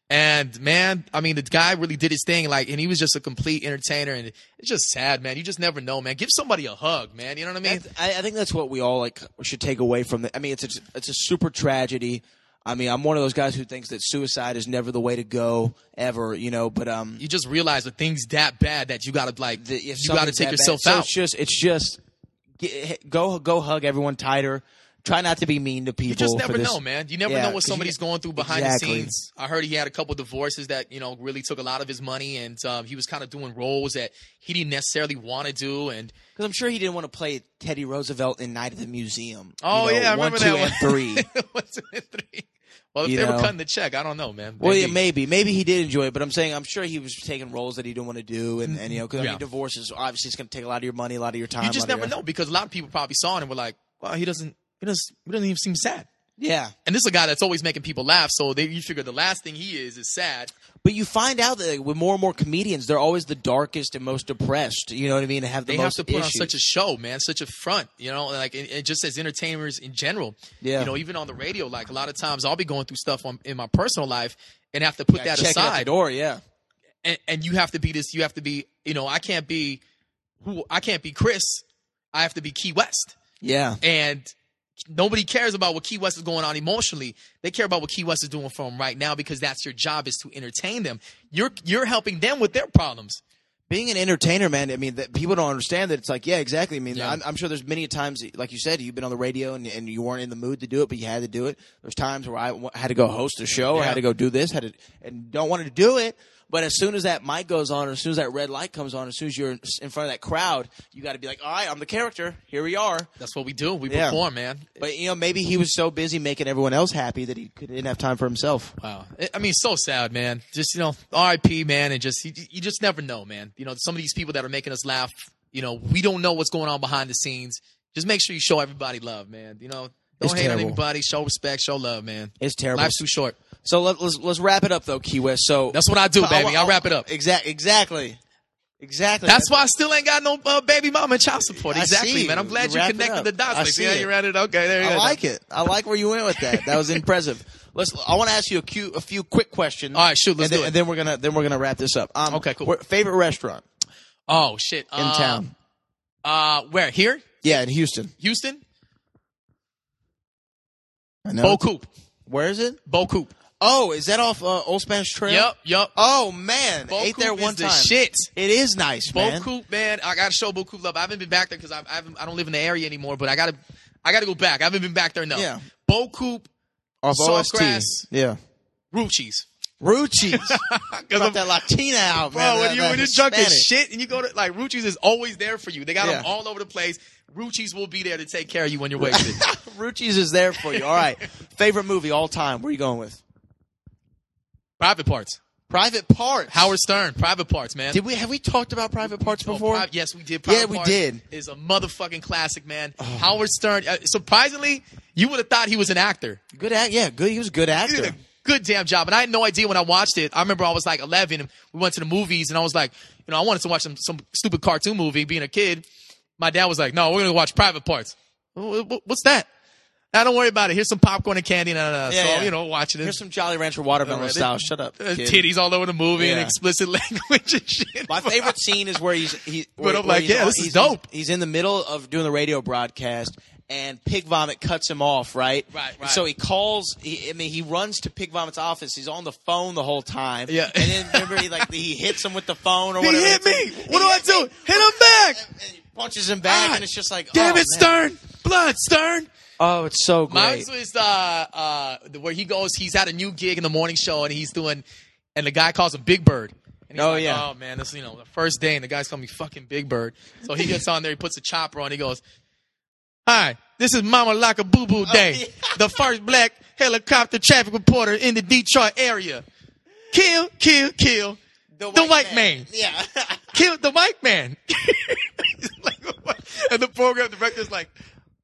Speaker 12: And man, I mean, the guy really did his thing, like, and he was just a complete entertainer. And it's just sad, man. You just never know, man. Give somebody a hug, man. You know what I mean?
Speaker 13: I, I think that's what we all like should take away from it. I mean, it's a, it's a super tragedy. I mean, I'm one of those guys who thinks that suicide is never the way to go ever, you know. But um,
Speaker 12: you just realize the thing's that bad that you gotta like,
Speaker 13: the,
Speaker 12: you gotta take yourself
Speaker 13: bad,
Speaker 12: out.
Speaker 13: So it's just, it's just get, go go hug everyone tighter. Try not to be mean to people.
Speaker 12: You just never
Speaker 13: for this.
Speaker 12: know, man. You never
Speaker 13: Yeah,
Speaker 12: know what
Speaker 13: 'cause
Speaker 12: somebody's
Speaker 13: you-
Speaker 12: going through behind
Speaker 13: exactly.
Speaker 12: the scenes. I heard he had a couple divorces that, you know, really took a lot of his money, and um, he was kind of doing roles that he didn't necessarily want to do. And
Speaker 13: Because I'm sure he didn't want to play Teddy Roosevelt in Night at the Museum.
Speaker 12: oh
Speaker 13: you know,
Speaker 12: yeah, I
Speaker 13: one,
Speaker 12: remember
Speaker 13: two,
Speaker 12: that
Speaker 13: and
Speaker 12: one.
Speaker 13: three.
Speaker 12: One, two, and three. Well, if
Speaker 13: You
Speaker 12: they were
Speaker 13: know.
Speaker 12: cutting the check, I don't know, man.
Speaker 13: Well, yeah,
Speaker 12: Maybe.
Speaker 13: maybe, maybe he did enjoy it, but I'm saying I'm sure he was taking roles that he didn't want to do, and, and you know, because I
Speaker 12: Yeah.
Speaker 13: mean, divorce is obviously it's going to take a lot of your money, a lot of your time.
Speaker 12: You
Speaker 13: a
Speaker 12: just
Speaker 13: lot of
Speaker 12: never
Speaker 13: your
Speaker 12: know, because a lot of people probably saw it and were like, "Well, he doesn't, he doesn't, he doesn't even seem sad."
Speaker 13: Yeah.
Speaker 12: And this is a guy that's always making people laugh, so they, you figure the last thing he is is sad.
Speaker 13: But you find out that like, with more and more comedians, they're always the darkest and most depressed. You know what I mean? And have the
Speaker 12: They have
Speaker 13: most
Speaker 12: to put on
Speaker 13: issues.
Speaker 12: such a show, man, such a front, you know, like and, and just as entertainers in general.
Speaker 13: Yeah.
Speaker 12: You know, even on the radio, like a lot of times I'll be going through stuff on, in my personal life and have to put
Speaker 13: Yeah,
Speaker 12: that
Speaker 13: check it
Speaker 12: aside.
Speaker 13: at the door, yeah.
Speaker 12: And, and you have to be this. You have to be. You know, I can't be who. I can't be Chris. I have to be Key West.
Speaker 13: Yeah.
Speaker 12: And nobody cares about what Key West is going on emotionally. They care about what Key West is doing for them right now, because that's your job, is to entertain them. You're you're helping them with their problems.
Speaker 13: Being an entertainer, man, I mean, that people don't understand that. It's like, yeah, exactly. I mean,
Speaker 12: Yeah.
Speaker 13: I'm, I'm sure there's many times, like you said, you've been on the radio and, and you weren't in the mood to do it, but you had to do it. There's times where I w- had to go host a show, or
Speaker 12: Yeah.
Speaker 13: had to go do this, had to, and don't want to do it. But as soon as that mic goes on, or as soon as that red light comes on, as soon as you're in front of that crowd, you got to be like, all right, I'm the character. Here we are.
Speaker 12: That's what we do. We
Speaker 13: Yeah.
Speaker 12: perform, man.
Speaker 13: But, you know, maybe he was so busy making everyone else happy that he could- didn't have time for himself.
Speaker 12: Wow. I- I mean, so sad, man. Just, you know, R I P, man. And just, you, you just never know, man. You know, some of these people that are making us laugh, you know, we don't know what's going on behind the scenes. Just make sure you show everybody love, man. You know, don't
Speaker 13: It's
Speaker 12: hate
Speaker 13: terrible.
Speaker 12: on anybody. Show respect. Show love, man.
Speaker 13: It's terrible.
Speaker 12: Life's too short.
Speaker 13: So let, let's let's wrap it up, though, Key West. So
Speaker 12: That's what I do, baby. I'll wrap it up.
Speaker 13: Exactly. Exactly. Exactly.
Speaker 12: That's why I still ain't got no uh, baby mama and child support.
Speaker 13: I
Speaker 12: Exactly,
Speaker 13: see.
Speaker 12: man. I'm glad
Speaker 13: You
Speaker 12: you,
Speaker 13: wrap it
Speaker 12: connected
Speaker 13: up.
Speaker 12: the dots.
Speaker 13: I
Speaker 12: Like,
Speaker 13: see
Speaker 12: yeah,
Speaker 13: it.
Speaker 12: you read it. Okay, there you
Speaker 13: I
Speaker 12: go.
Speaker 13: like it. I like where you went with that. That was impressive. Let's. I want to ask you a, few, a few quick questions.
Speaker 12: All right, shoot, let's
Speaker 13: and then,
Speaker 12: do it.
Speaker 13: And then we're gonna then we're gonna wrap this up. Um,
Speaker 12: Okay, cool.
Speaker 13: where- Favorite restaurant
Speaker 12: Oh shit.
Speaker 13: in
Speaker 12: Uh,
Speaker 13: town?
Speaker 12: Uh, where? Here?
Speaker 13: Yeah, in Houston.
Speaker 12: Houston?
Speaker 13: I know.
Speaker 12: Bo Coop.
Speaker 13: Where is it?
Speaker 12: Bo Coop.
Speaker 13: Oh, is that off uh, Old Spanish Trail?
Speaker 12: Yep, yep.
Speaker 13: Oh man,
Speaker 12: Bo
Speaker 13: ate
Speaker 12: Coop
Speaker 13: there
Speaker 12: is
Speaker 13: one
Speaker 12: the
Speaker 13: time.
Speaker 12: shit.
Speaker 13: It is nice,
Speaker 12: Bo
Speaker 13: man.
Speaker 12: Coop, man. I gotta show Bo Coop love. I haven't been back there because I, I haven't. I don't live in the area anymore. But I gotta. I gotta go back. I haven't been back there enough.
Speaker 13: Yeah.
Speaker 12: Bo Coop,
Speaker 13: Off O S T.
Speaker 12: Saltgrass,
Speaker 13: Yeah.
Speaker 12: Ruchis.
Speaker 13: Ruchis.
Speaker 12: Because
Speaker 13: Got that Latina out,
Speaker 12: Bro,
Speaker 13: man.
Speaker 12: when
Speaker 13: that-
Speaker 12: you
Speaker 13: that
Speaker 12: when you're drunk as
Speaker 13: Hispanic.
Speaker 12: shit and you go to like Ruchis is always there for you. They got them
Speaker 13: Yeah.
Speaker 12: all over the place. Ruchis will be there to take care of you when you're wasted.
Speaker 13: Ruchis is there for you. All right. Favorite movie all time? Where are you going with?
Speaker 12: Private Parts.
Speaker 13: Private Parts.
Speaker 12: Howard Stern. Private Parts, man.
Speaker 13: Did we have we talked about Private Parts
Speaker 12: Oh,
Speaker 13: before?
Speaker 12: Pri- yes, we did.
Speaker 13: Yeah,
Speaker 12: Private
Speaker 13: we
Speaker 12: Parts
Speaker 13: did.
Speaker 12: Is a motherfucking classic, man. Howard Stern. Uh, surprisingly, you would have thought he was an actor.
Speaker 13: Good act. Yeah, good. He was a good
Speaker 12: He
Speaker 13: actor.
Speaker 12: did a good damn job. And I had no idea when I watched it. I remember I was like eleven and we went to the movies and I was like, you know, I wanted to watch some, some stupid cartoon movie being a kid. My dad was like, no, we're going to watch Private Parts. "Wh- wh- What's that? Now, don't worry about it. Here's some popcorn and candy. Nah, nah, nah.
Speaker 13: Yeah,
Speaker 12: so,
Speaker 13: yeah.
Speaker 12: you know, watching it.
Speaker 13: Here's some Jolly Rancher watermelon
Speaker 12: Right.
Speaker 13: style. Shut up.
Speaker 12: Uh,
Speaker 13: kid.
Speaker 12: titties all over the movie and
Speaker 13: Yeah.
Speaker 12: explicit language and shit.
Speaker 13: My favorite scene is where he's he.
Speaker 12: But
Speaker 13: where-
Speaker 12: I'm
Speaker 13: where
Speaker 12: like,
Speaker 13: he's
Speaker 12: yeah,
Speaker 13: on-
Speaker 12: this is
Speaker 13: he's,
Speaker 12: dope.
Speaker 13: He's, he's in the middle of doing the radio broadcast, and Pig Vomit cuts him off. Right.
Speaker 12: Right,
Speaker 13: And
Speaker 12: right.
Speaker 13: so he calls. He, I mean, he runs to Pig Vomit's office. He's on the phone the whole time.
Speaker 12: Yeah.
Speaker 13: And then remember, he like he hits him with the phone or
Speaker 12: He
Speaker 13: whatever.
Speaker 12: hit me.
Speaker 13: He
Speaker 12: What do I
Speaker 13: hit
Speaker 12: do?
Speaker 13: me.
Speaker 12: Hit him back.
Speaker 13: And he punches him back,
Speaker 12: Ah,
Speaker 13: and it's just like,
Speaker 12: Damn
Speaker 13: oh,
Speaker 12: it,
Speaker 13: man.
Speaker 12: Stern. Blood, Stern.
Speaker 13: Oh, it's so great.
Speaker 12: Mine was uh, uh, where he goes. He's at a new gig in the morning show, and he's doing, and the guy calls him Big Bird. And he's
Speaker 13: Oh,
Speaker 12: like,
Speaker 13: yeah.
Speaker 12: oh man, this you know the first day, and the guy's calling me fucking Big Bird. So he gets on there, he puts a chopper on, he goes, "Hi, this is Mama Like a Boo Boo Day,
Speaker 13: yeah.
Speaker 12: the first black helicopter traffic reporter in the Detroit area. Kill, kill, kill the white, man.
Speaker 13: Yeah.
Speaker 12: Kill the white man." He's like, what? And the program director's like,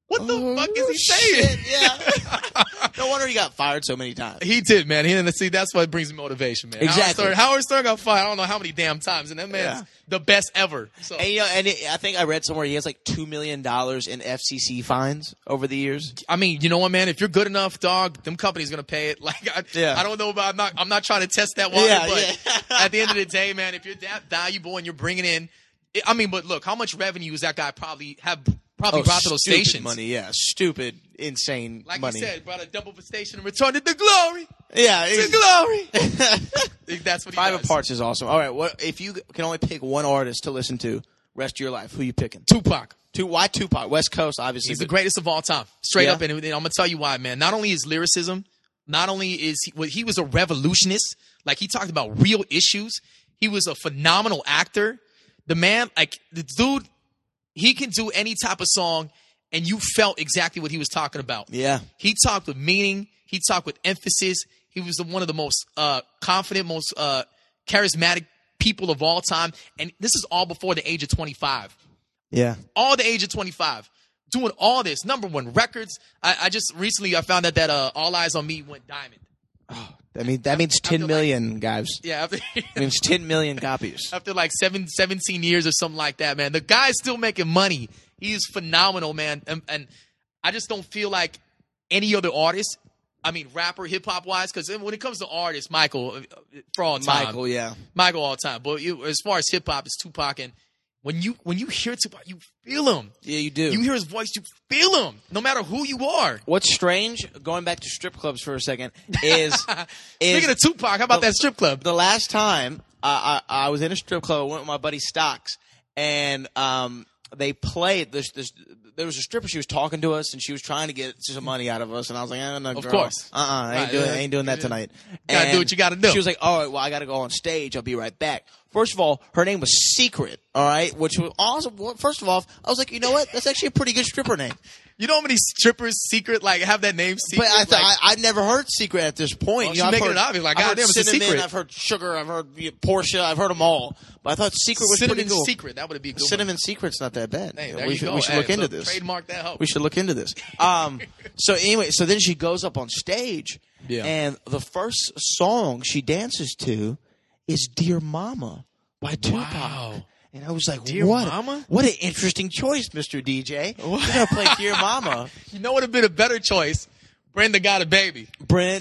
Speaker 12: What the
Speaker 13: Oh,
Speaker 12: fuck is he saying?
Speaker 13: shit, yeah. No wonder he got fired so many times.
Speaker 12: He did, man. He didn't see. That's what brings me motivation, man.
Speaker 13: Exactly.
Speaker 12: Howard Stern, Howard Stern got fired. I don't know how many damn times, and that man's
Speaker 13: Yeah.
Speaker 12: the best ever. So
Speaker 13: And, you know, and it, I think I read somewhere he has like two million dollars in F C C fines over the years.
Speaker 12: I mean, you know what, man? If you're good enough, dog, them companies gonna pay it. Like, I,
Speaker 13: Yeah.
Speaker 12: I don't know about. I'm not. I'm not trying to test that water,
Speaker 13: Yeah,
Speaker 12: but
Speaker 13: yeah.
Speaker 12: at the end of the day, man, if you're that valuable and you're bringing in, I mean, but look, how much revenue is that guy probably have probably brought to those
Speaker 13: Oh, stupid
Speaker 12: stations?
Speaker 13: money, yeah. Stupid, insane
Speaker 12: Like
Speaker 13: money.
Speaker 12: you said, brought a double for station and returned it to glory.
Speaker 13: Yeah.
Speaker 12: To glory. That's what he
Speaker 13: Private
Speaker 12: does.
Speaker 13: Parts is awesome. All right, what if you can only pick one artist to listen to rest of your life? Who you picking?
Speaker 12: Tupac.
Speaker 13: Two, why Tupac? West Coast, obviously.
Speaker 12: He's the
Speaker 13: but-
Speaker 12: greatest of all time, straight
Speaker 13: Yeah.
Speaker 12: up. And I'm gonna tell you why, man. Not only his lyricism, not only is he, well, he was a revolutionist. Like he talked about real issues. He was a phenomenal actor. The man, like the dude, he can do any type of song, and you felt exactly what he was talking about.
Speaker 13: Yeah.
Speaker 12: He talked with meaning. He talked with emphasis. He was the, one of the most uh, confident, most uh, charismatic people of all time. And this is all before the age of twenty-five.
Speaker 13: Yeah.
Speaker 12: All the age of twenty-five. Doing all this. Number one records. I, I just recently I found out that uh, All Eyes on Me went diamond.
Speaker 13: That means that means ten million, guys.
Speaker 12: Yeah. After,
Speaker 13: It means ten million copies.
Speaker 12: after like seven, seventeen years or something like that, man. The guy's still making money. He's phenomenal, man. And, and I just don't feel like any other artist, I mean, rapper, hip-hop wise, because when it comes to artists, Michael, uh, for all time.
Speaker 13: Michael, yeah.
Speaker 12: Michael all time. But you, as far as hip-hop, it's Tupac. And when you when you hear Tupac, you feel him.
Speaker 13: Yeah, you do.
Speaker 12: You hear his voice, you feel him, no matter who you are.
Speaker 13: What's strange, going back to strip clubs for a second, is, is
Speaker 12: Speaking of Tupac, how about
Speaker 13: the,
Speaker 12: that strip club?
Speaker 13: The last time I, I, I was in a strip club, I went with my buddy Stocks, and um, they played this. This there was a stripper. She was talking to us, and she was trying to get some money out of us. And I was like, "Eh, no,
Speaker 12: Of
Speaker 13: girl.
Speaker 12: course.
Speaker 13: uh, uh I ain't
Speaker 12: Right,
Speaker 13: doing,
Speaker 12: yeah.
Speaker 13: I ain't doing that tonight."
Speaker 12: Gotta do
Speaker 13: And
Speaker 12: what you gotta do.
Speaker 13: She was like, "All right, well, I gotta go on stage. I'll be right back." First of all, her name was Secret. All right, which was awesome. Well, first of all, I was like, you know what? That's actually a pretty good stripper name.
Speaker 12: You know how many strippers secret like have that name secret?
Speaker 13: But I thought
Speaker 12: like,
Speaker 13: I, I'd never heard Secret at this point.
Speaker 12: Well,
Speaker 13: you know,
Speaker 12: she's
Speaker 13: I've
Speaker 12: making
Speaker 13: heard,
Speaker 12: it obvious, like,
Speaker 13: I've
Speaker 12: God
Speaker 13: heard
Speaker 12: damn, it's a
Speaker 13: Cinnamon,
Speaker 12: secret.
Speaker 13: I've heard Sugar, I've heard you know, Portia, I've heard them all. But I thought Secret was
Speaker 12: Cinnamon
Speaker 13: pretty cool.
Speaker 12: Secret, that would be a good one.
Speaker 13: Cinnamon Secret's not that bad.
Speaker 12: Hey,
Speaker 13: Yeah,
Speaker 12: there
Speaker 13: we
Speaker 12: you
Speaker 13: should,
Speaker 12: go.
Speaker 13: we should
Speaker 12: Hey,
Speaker 13: look into
Speaker 12: look,
Speaker 13: this.
Speaker 12: Trademark that hoe.
Speaker 13: We should look into this. Um, so anyway, so then she goes up on stage,
Speaker 12: Yeah.
Speaker 13: and the first song she dances to is "Dear Mama" by Tupac.
Speaker 12: Wow.
Speaker 13: And I was like,
Speaker 12: Dear
Speaker 13: what?
Speaker 12: Mama?
Speaker 13: What an interesting choice, Mister D J. You're going to play Dear Mama.
Speaker 12: You know what would have been a better choice? Brenda got a baby.
Speaker 13: Brent.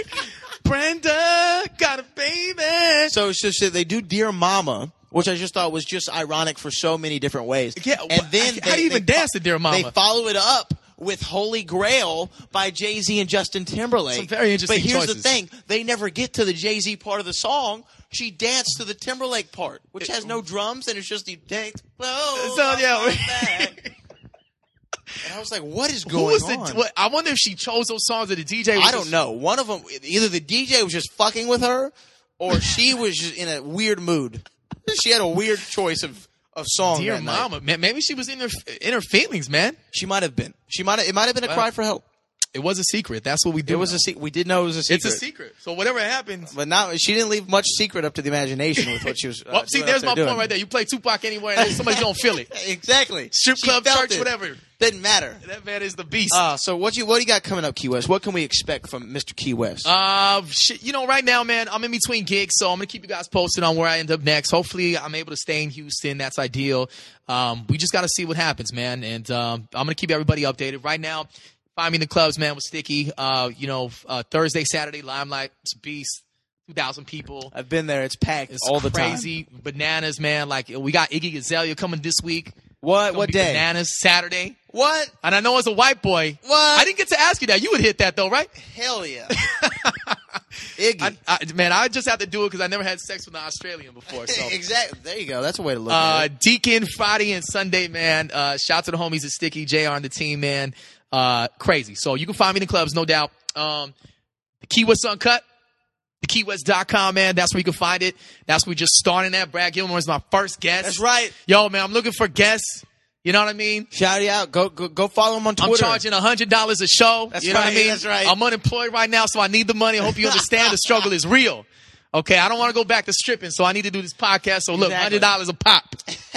Speaker 12: Brenda got a baby.
Speaker 13: So, so, so they do Dear Mama, which I just thought was just ironic for so many different ways.
Speaker 12: Yeah,
Speaker 13: and
Speaker 12: wh-
Speaker 13: then
Speaker 12: how
Speaker 13: they,
Speaker 12: do you even
Speaker 13: they
Speaker 12: dance to Dear Mama?
Speaker 13: They follow it up with Holy Grail by Jay-Z and Justin Timberlake.
Speaker 12: Some very interesting
Speaker 13: But here's
Speaker 12: choices.
Speaker 13: the thing. They never get to the Jay-Z part of the song. She danced to the Timberlake part, which has no drums, and it's just the dance. Oh,
Speaker 12: So, yeah.
Speaker 13: and I was like, what is
Speaker 12: Who
Speaker 13: going
Speaker 12: was
Speaker 13: on?
Speaker 12: the? What, I wonder if she chose those songs or the D J. Was
Speaker 13: I don't
Speaker 12: just-
Speaker 13: know. One of them, either the D J was just fucking with her, or she was just in a weird mood. She had a weird choice of of song.
Speaker 12: Dear
Speaker 13: that night.
Speaker 12: Mama, man, maybe she was in her in her feelings, man.
Speaker 13: She might have been. She might. Have, it might have been a
Speaker 12: Well,
Speaker 13: cry for help.
Speaker 12: It was a secret. That's what we do.
Speaker 13: It was
Speaker 12: now.
Speaker 13: a secret. We did know it was a secret.
Speaker 12: It's a secret. So whatever happens.
Speaker 13: But now she didn't leave much secret up to the imagination with what she was. Uh,
Speaker 12: Well, see,
Speaker 13: doing
Speaker 12: there's
Speaker 13: up
Speaker 12: my
Speaker 13: there
Speaker 12: point
Speaker 13: doing.
Speaker 12: right there. You play Tupac anywhere, and somebody's gonna feel it.
Speaker 13: Exactly.
Speaker 12: Strip
Speaker 13: She
Speaker 12: club,
Speaker 13: felt
Speaker 12: church,
Speaker 13: it.
Speaker 12: whatever.
Speaker 13: Didn't matter.
Speaker 12: That man is the beast.
Speaker 13: Uh, so what you what do you got coming up, Key West? What can we expect from Mister Key West?
Speaker 12: Uh, shit, you know, right now, man, I'm in between gigs, so I'm gonna keep you guys posted on where I end up next. Hopefully, I'm able to stay in Houston. That's ideal. Um, we just gotta see what happens, man, and um, I'm gonna keep everybody updated. Right now, find me in the clubs, man, with Sticky. Uh, you know, uh, Thursday, Saturday, Limelight, it's a beast. two thousand people.
Speaker 13: I've been there. It's packed
Speaker 12: It's
Speaker 13: all the time.
Speaker 12: crazy. Bananas, man. Like, we got Iggy Azalea coming this week.
Speaker 13: What?
Speaker 12: It's gonna
Speaker 13: What
Speaker 12: be
Speaker 13: day?
Speaker 12: Bananas, Saturday.
Speaker 13: What?
Speaker 12: And I know as a white boy.
Speaker 13: What?
Speaker 12: I didn't get to ask you that. You would hit that, though, right?
Speaker 13: Hell yeah. Iggy.
Speaker 12: I, I, man, I just have to do it because I never had sex with an Australian before. So.
Speaker 13: Exactly. There you go. That's a way to look
Speaker 12: Uh,
Speaker 13: at it.
Speaker 12: Deacon, Friday and Sunday, man. Uh, shout to the homies at Sticky, J R and the team, man. Uh, crazy. So you can find me in the clubs, no doubt. Um, the Key West Uncut, the key west dot com, man. That's where you can find it. That's where we just starting at. Brad Gilmore is my first guest.
Speaker 13: That's right.
Speaker 12: Yo, man, I'm looking for guests. You know what I mean?
Speaker 13: Shout you out. Go, go go follow him on Twitter.
Speaker 12: I'm charging one hundred dollars a show.
Speaker 13: That's
Speaker 12: you know
Speaker 13: right,
Speaker 12: what I mean?
Speaker 13: that's right.
Speaker 12: I'm unemployed right now, so I need the money. I hope you understand the struggle is real. Okay, I don't want to go back to stripping, so I need to do this podcast. So look,
Speaker 13: Exactly.
Speaker 12: one hundred dollars a pop.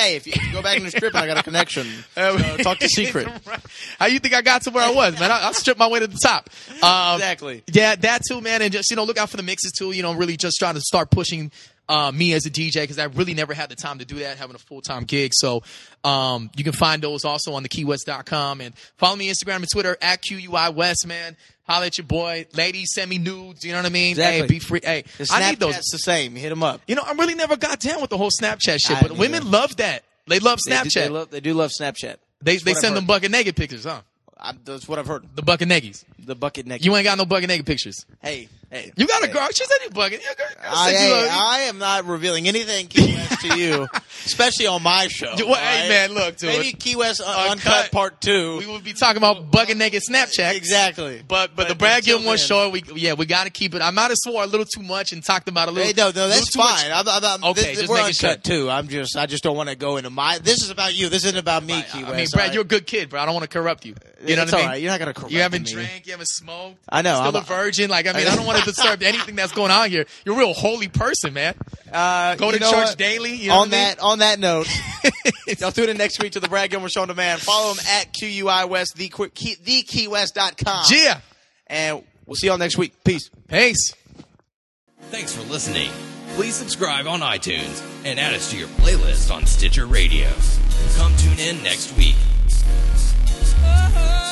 Speaker 13: Hey, if you go back in the strip and I got a connection, so talk to Secret.
Speaker 12: How you think I got to where I was, man? I, I stripped my way to the top. Um,
Speaker 13: exactly.
Speaker 12: Yeah, that too, man. And just, you know, look out for the mixes too. You know, really just trying to start pushing uh, me as a D J because I really never had the time to do that, having a full-time gig. So um, you can find those also on the key west dot com. And follow me on Instagram and Twitter at Q U I West, man. Holla at your boy. Ladies, send me nudes. You know what I mean?
Speaker 13: Exactly.
Speaker 12: Hey, be free. Hey,
Speaker 13: The
Speaker 12: I need those.
Speaker 13: Snapchat's the same. Hit them up.
Speaker 12: You know, I really never got down with the whole Snapchat shit,
Speaker 13: I
Speaker 12: but
Speaker 13: neither.
Speaker 12: women love that. They love
Speaker 13: They do,
Speaker 12: Snapchat.
Speaker 13: they, love, they do love Snapchat.
Speaker 12: They
Speaker 13: That's
Speaker 12: they
Speaker 13: what
Speaker 12: send
Speaker 13: I've
Speaker 12: them
Speaker 13: heard.
Speaker 12: bucket naked pictures, huh?
Speaker 13: I, that's what I've heard.
Speaker 12: The bucket neggies.
Speaker 13: The bucket naked.
Speaker 12: You ain't got no bucket naked pictures.
Speaker 13: Hey, hey.
Speaker 12: You got a
Speaker 13: hey.
Speaker 12: girl. She said you bucket. You girl, girl
Speaker 13: I,
Speaker 12: said you
Speaker 13: hey,
Speaker 12: love-
Speaker 13: I am not revealing anything Key West to you, especially on my show.
Speaker 12: Well,
Speaker 13: right?
Speaker 12: hey, man, look, dude.
Speaker 13: Maybe Key West un-
Speaker 12: Uncut.
Speaker 13: Uncut Part Two.
Speaker 12: We would be talking about bucket naked Snapchat.
Speaker 13: Exactly.
Speaker 12: But but,
Speaker 13: But
Speaker 12: the Brad
Speaker 13: until
Speaker 12: Gilmore
Speaker 13: then-
Speaker 12: show, we yeah, we got to keep it. I might have swore a little too much and talked about a little.
Speaker 13: Hey, no, no, that's
Speaker 12: little too much-
Speaker 13: fine. I'm, I'm, I'm,
Speaker 12: Okay,
Speaker 13: this,
Speaker 12: just
Speaker 13: we're
Speaker 12: making
Speaker 13: uncut
Speaker 12: sure.
Speaker 13: too. I'm just, I just don't want to go into my. This is about you. This isn't about me, Key West.
Speaker 12: I mean, Brad,
Speaker 13: all
Speaker 12: you're a
Speaker 13: right?
Speaker 12: good kid, bro. I don't want to corrupt you. You know
Speaker 13: It's
Speaker 12: what I
Speaker 13: all
Speaker 12: mean?
Speaker 13: right. You're not gonna corrupt
Speaker 12: You haven't
Speaker 13: me.
Speaker 12: drank. You haven't smoked.
Speaker 13: I know.
Speaker 12: Still
Speaker 13: I'm
Speaker 12: a virgin. Like I mean, I don't want to disturb anything that's going on here. You're a real holy person, man.
Speaker 13: Uh,
Speaker 12: Go
Speaker 13: you
Speaker 12: to
Speaker 13: know
Speaker 12: church
Speaker 13: what?
Speaker 12: daily. You know
Speaker 13: on
Speaker 12: what I mean?
Speaker 13: that, on that note, y'all tune in next week to the Brad Gilmore Show on Demand. Follow him at Q U I West, the key, the key west dot com.
Speaker 12: Yeah.
Speaker 13: And we'll see y'all next week. Peace.
Speaker 12: Peace.
Speaker 7: Thanks for listening. Please subscribe on iTunes and add us to your playlist on Stitcher Radio. Come tune in next week.
Speaker 9: Uh-huh.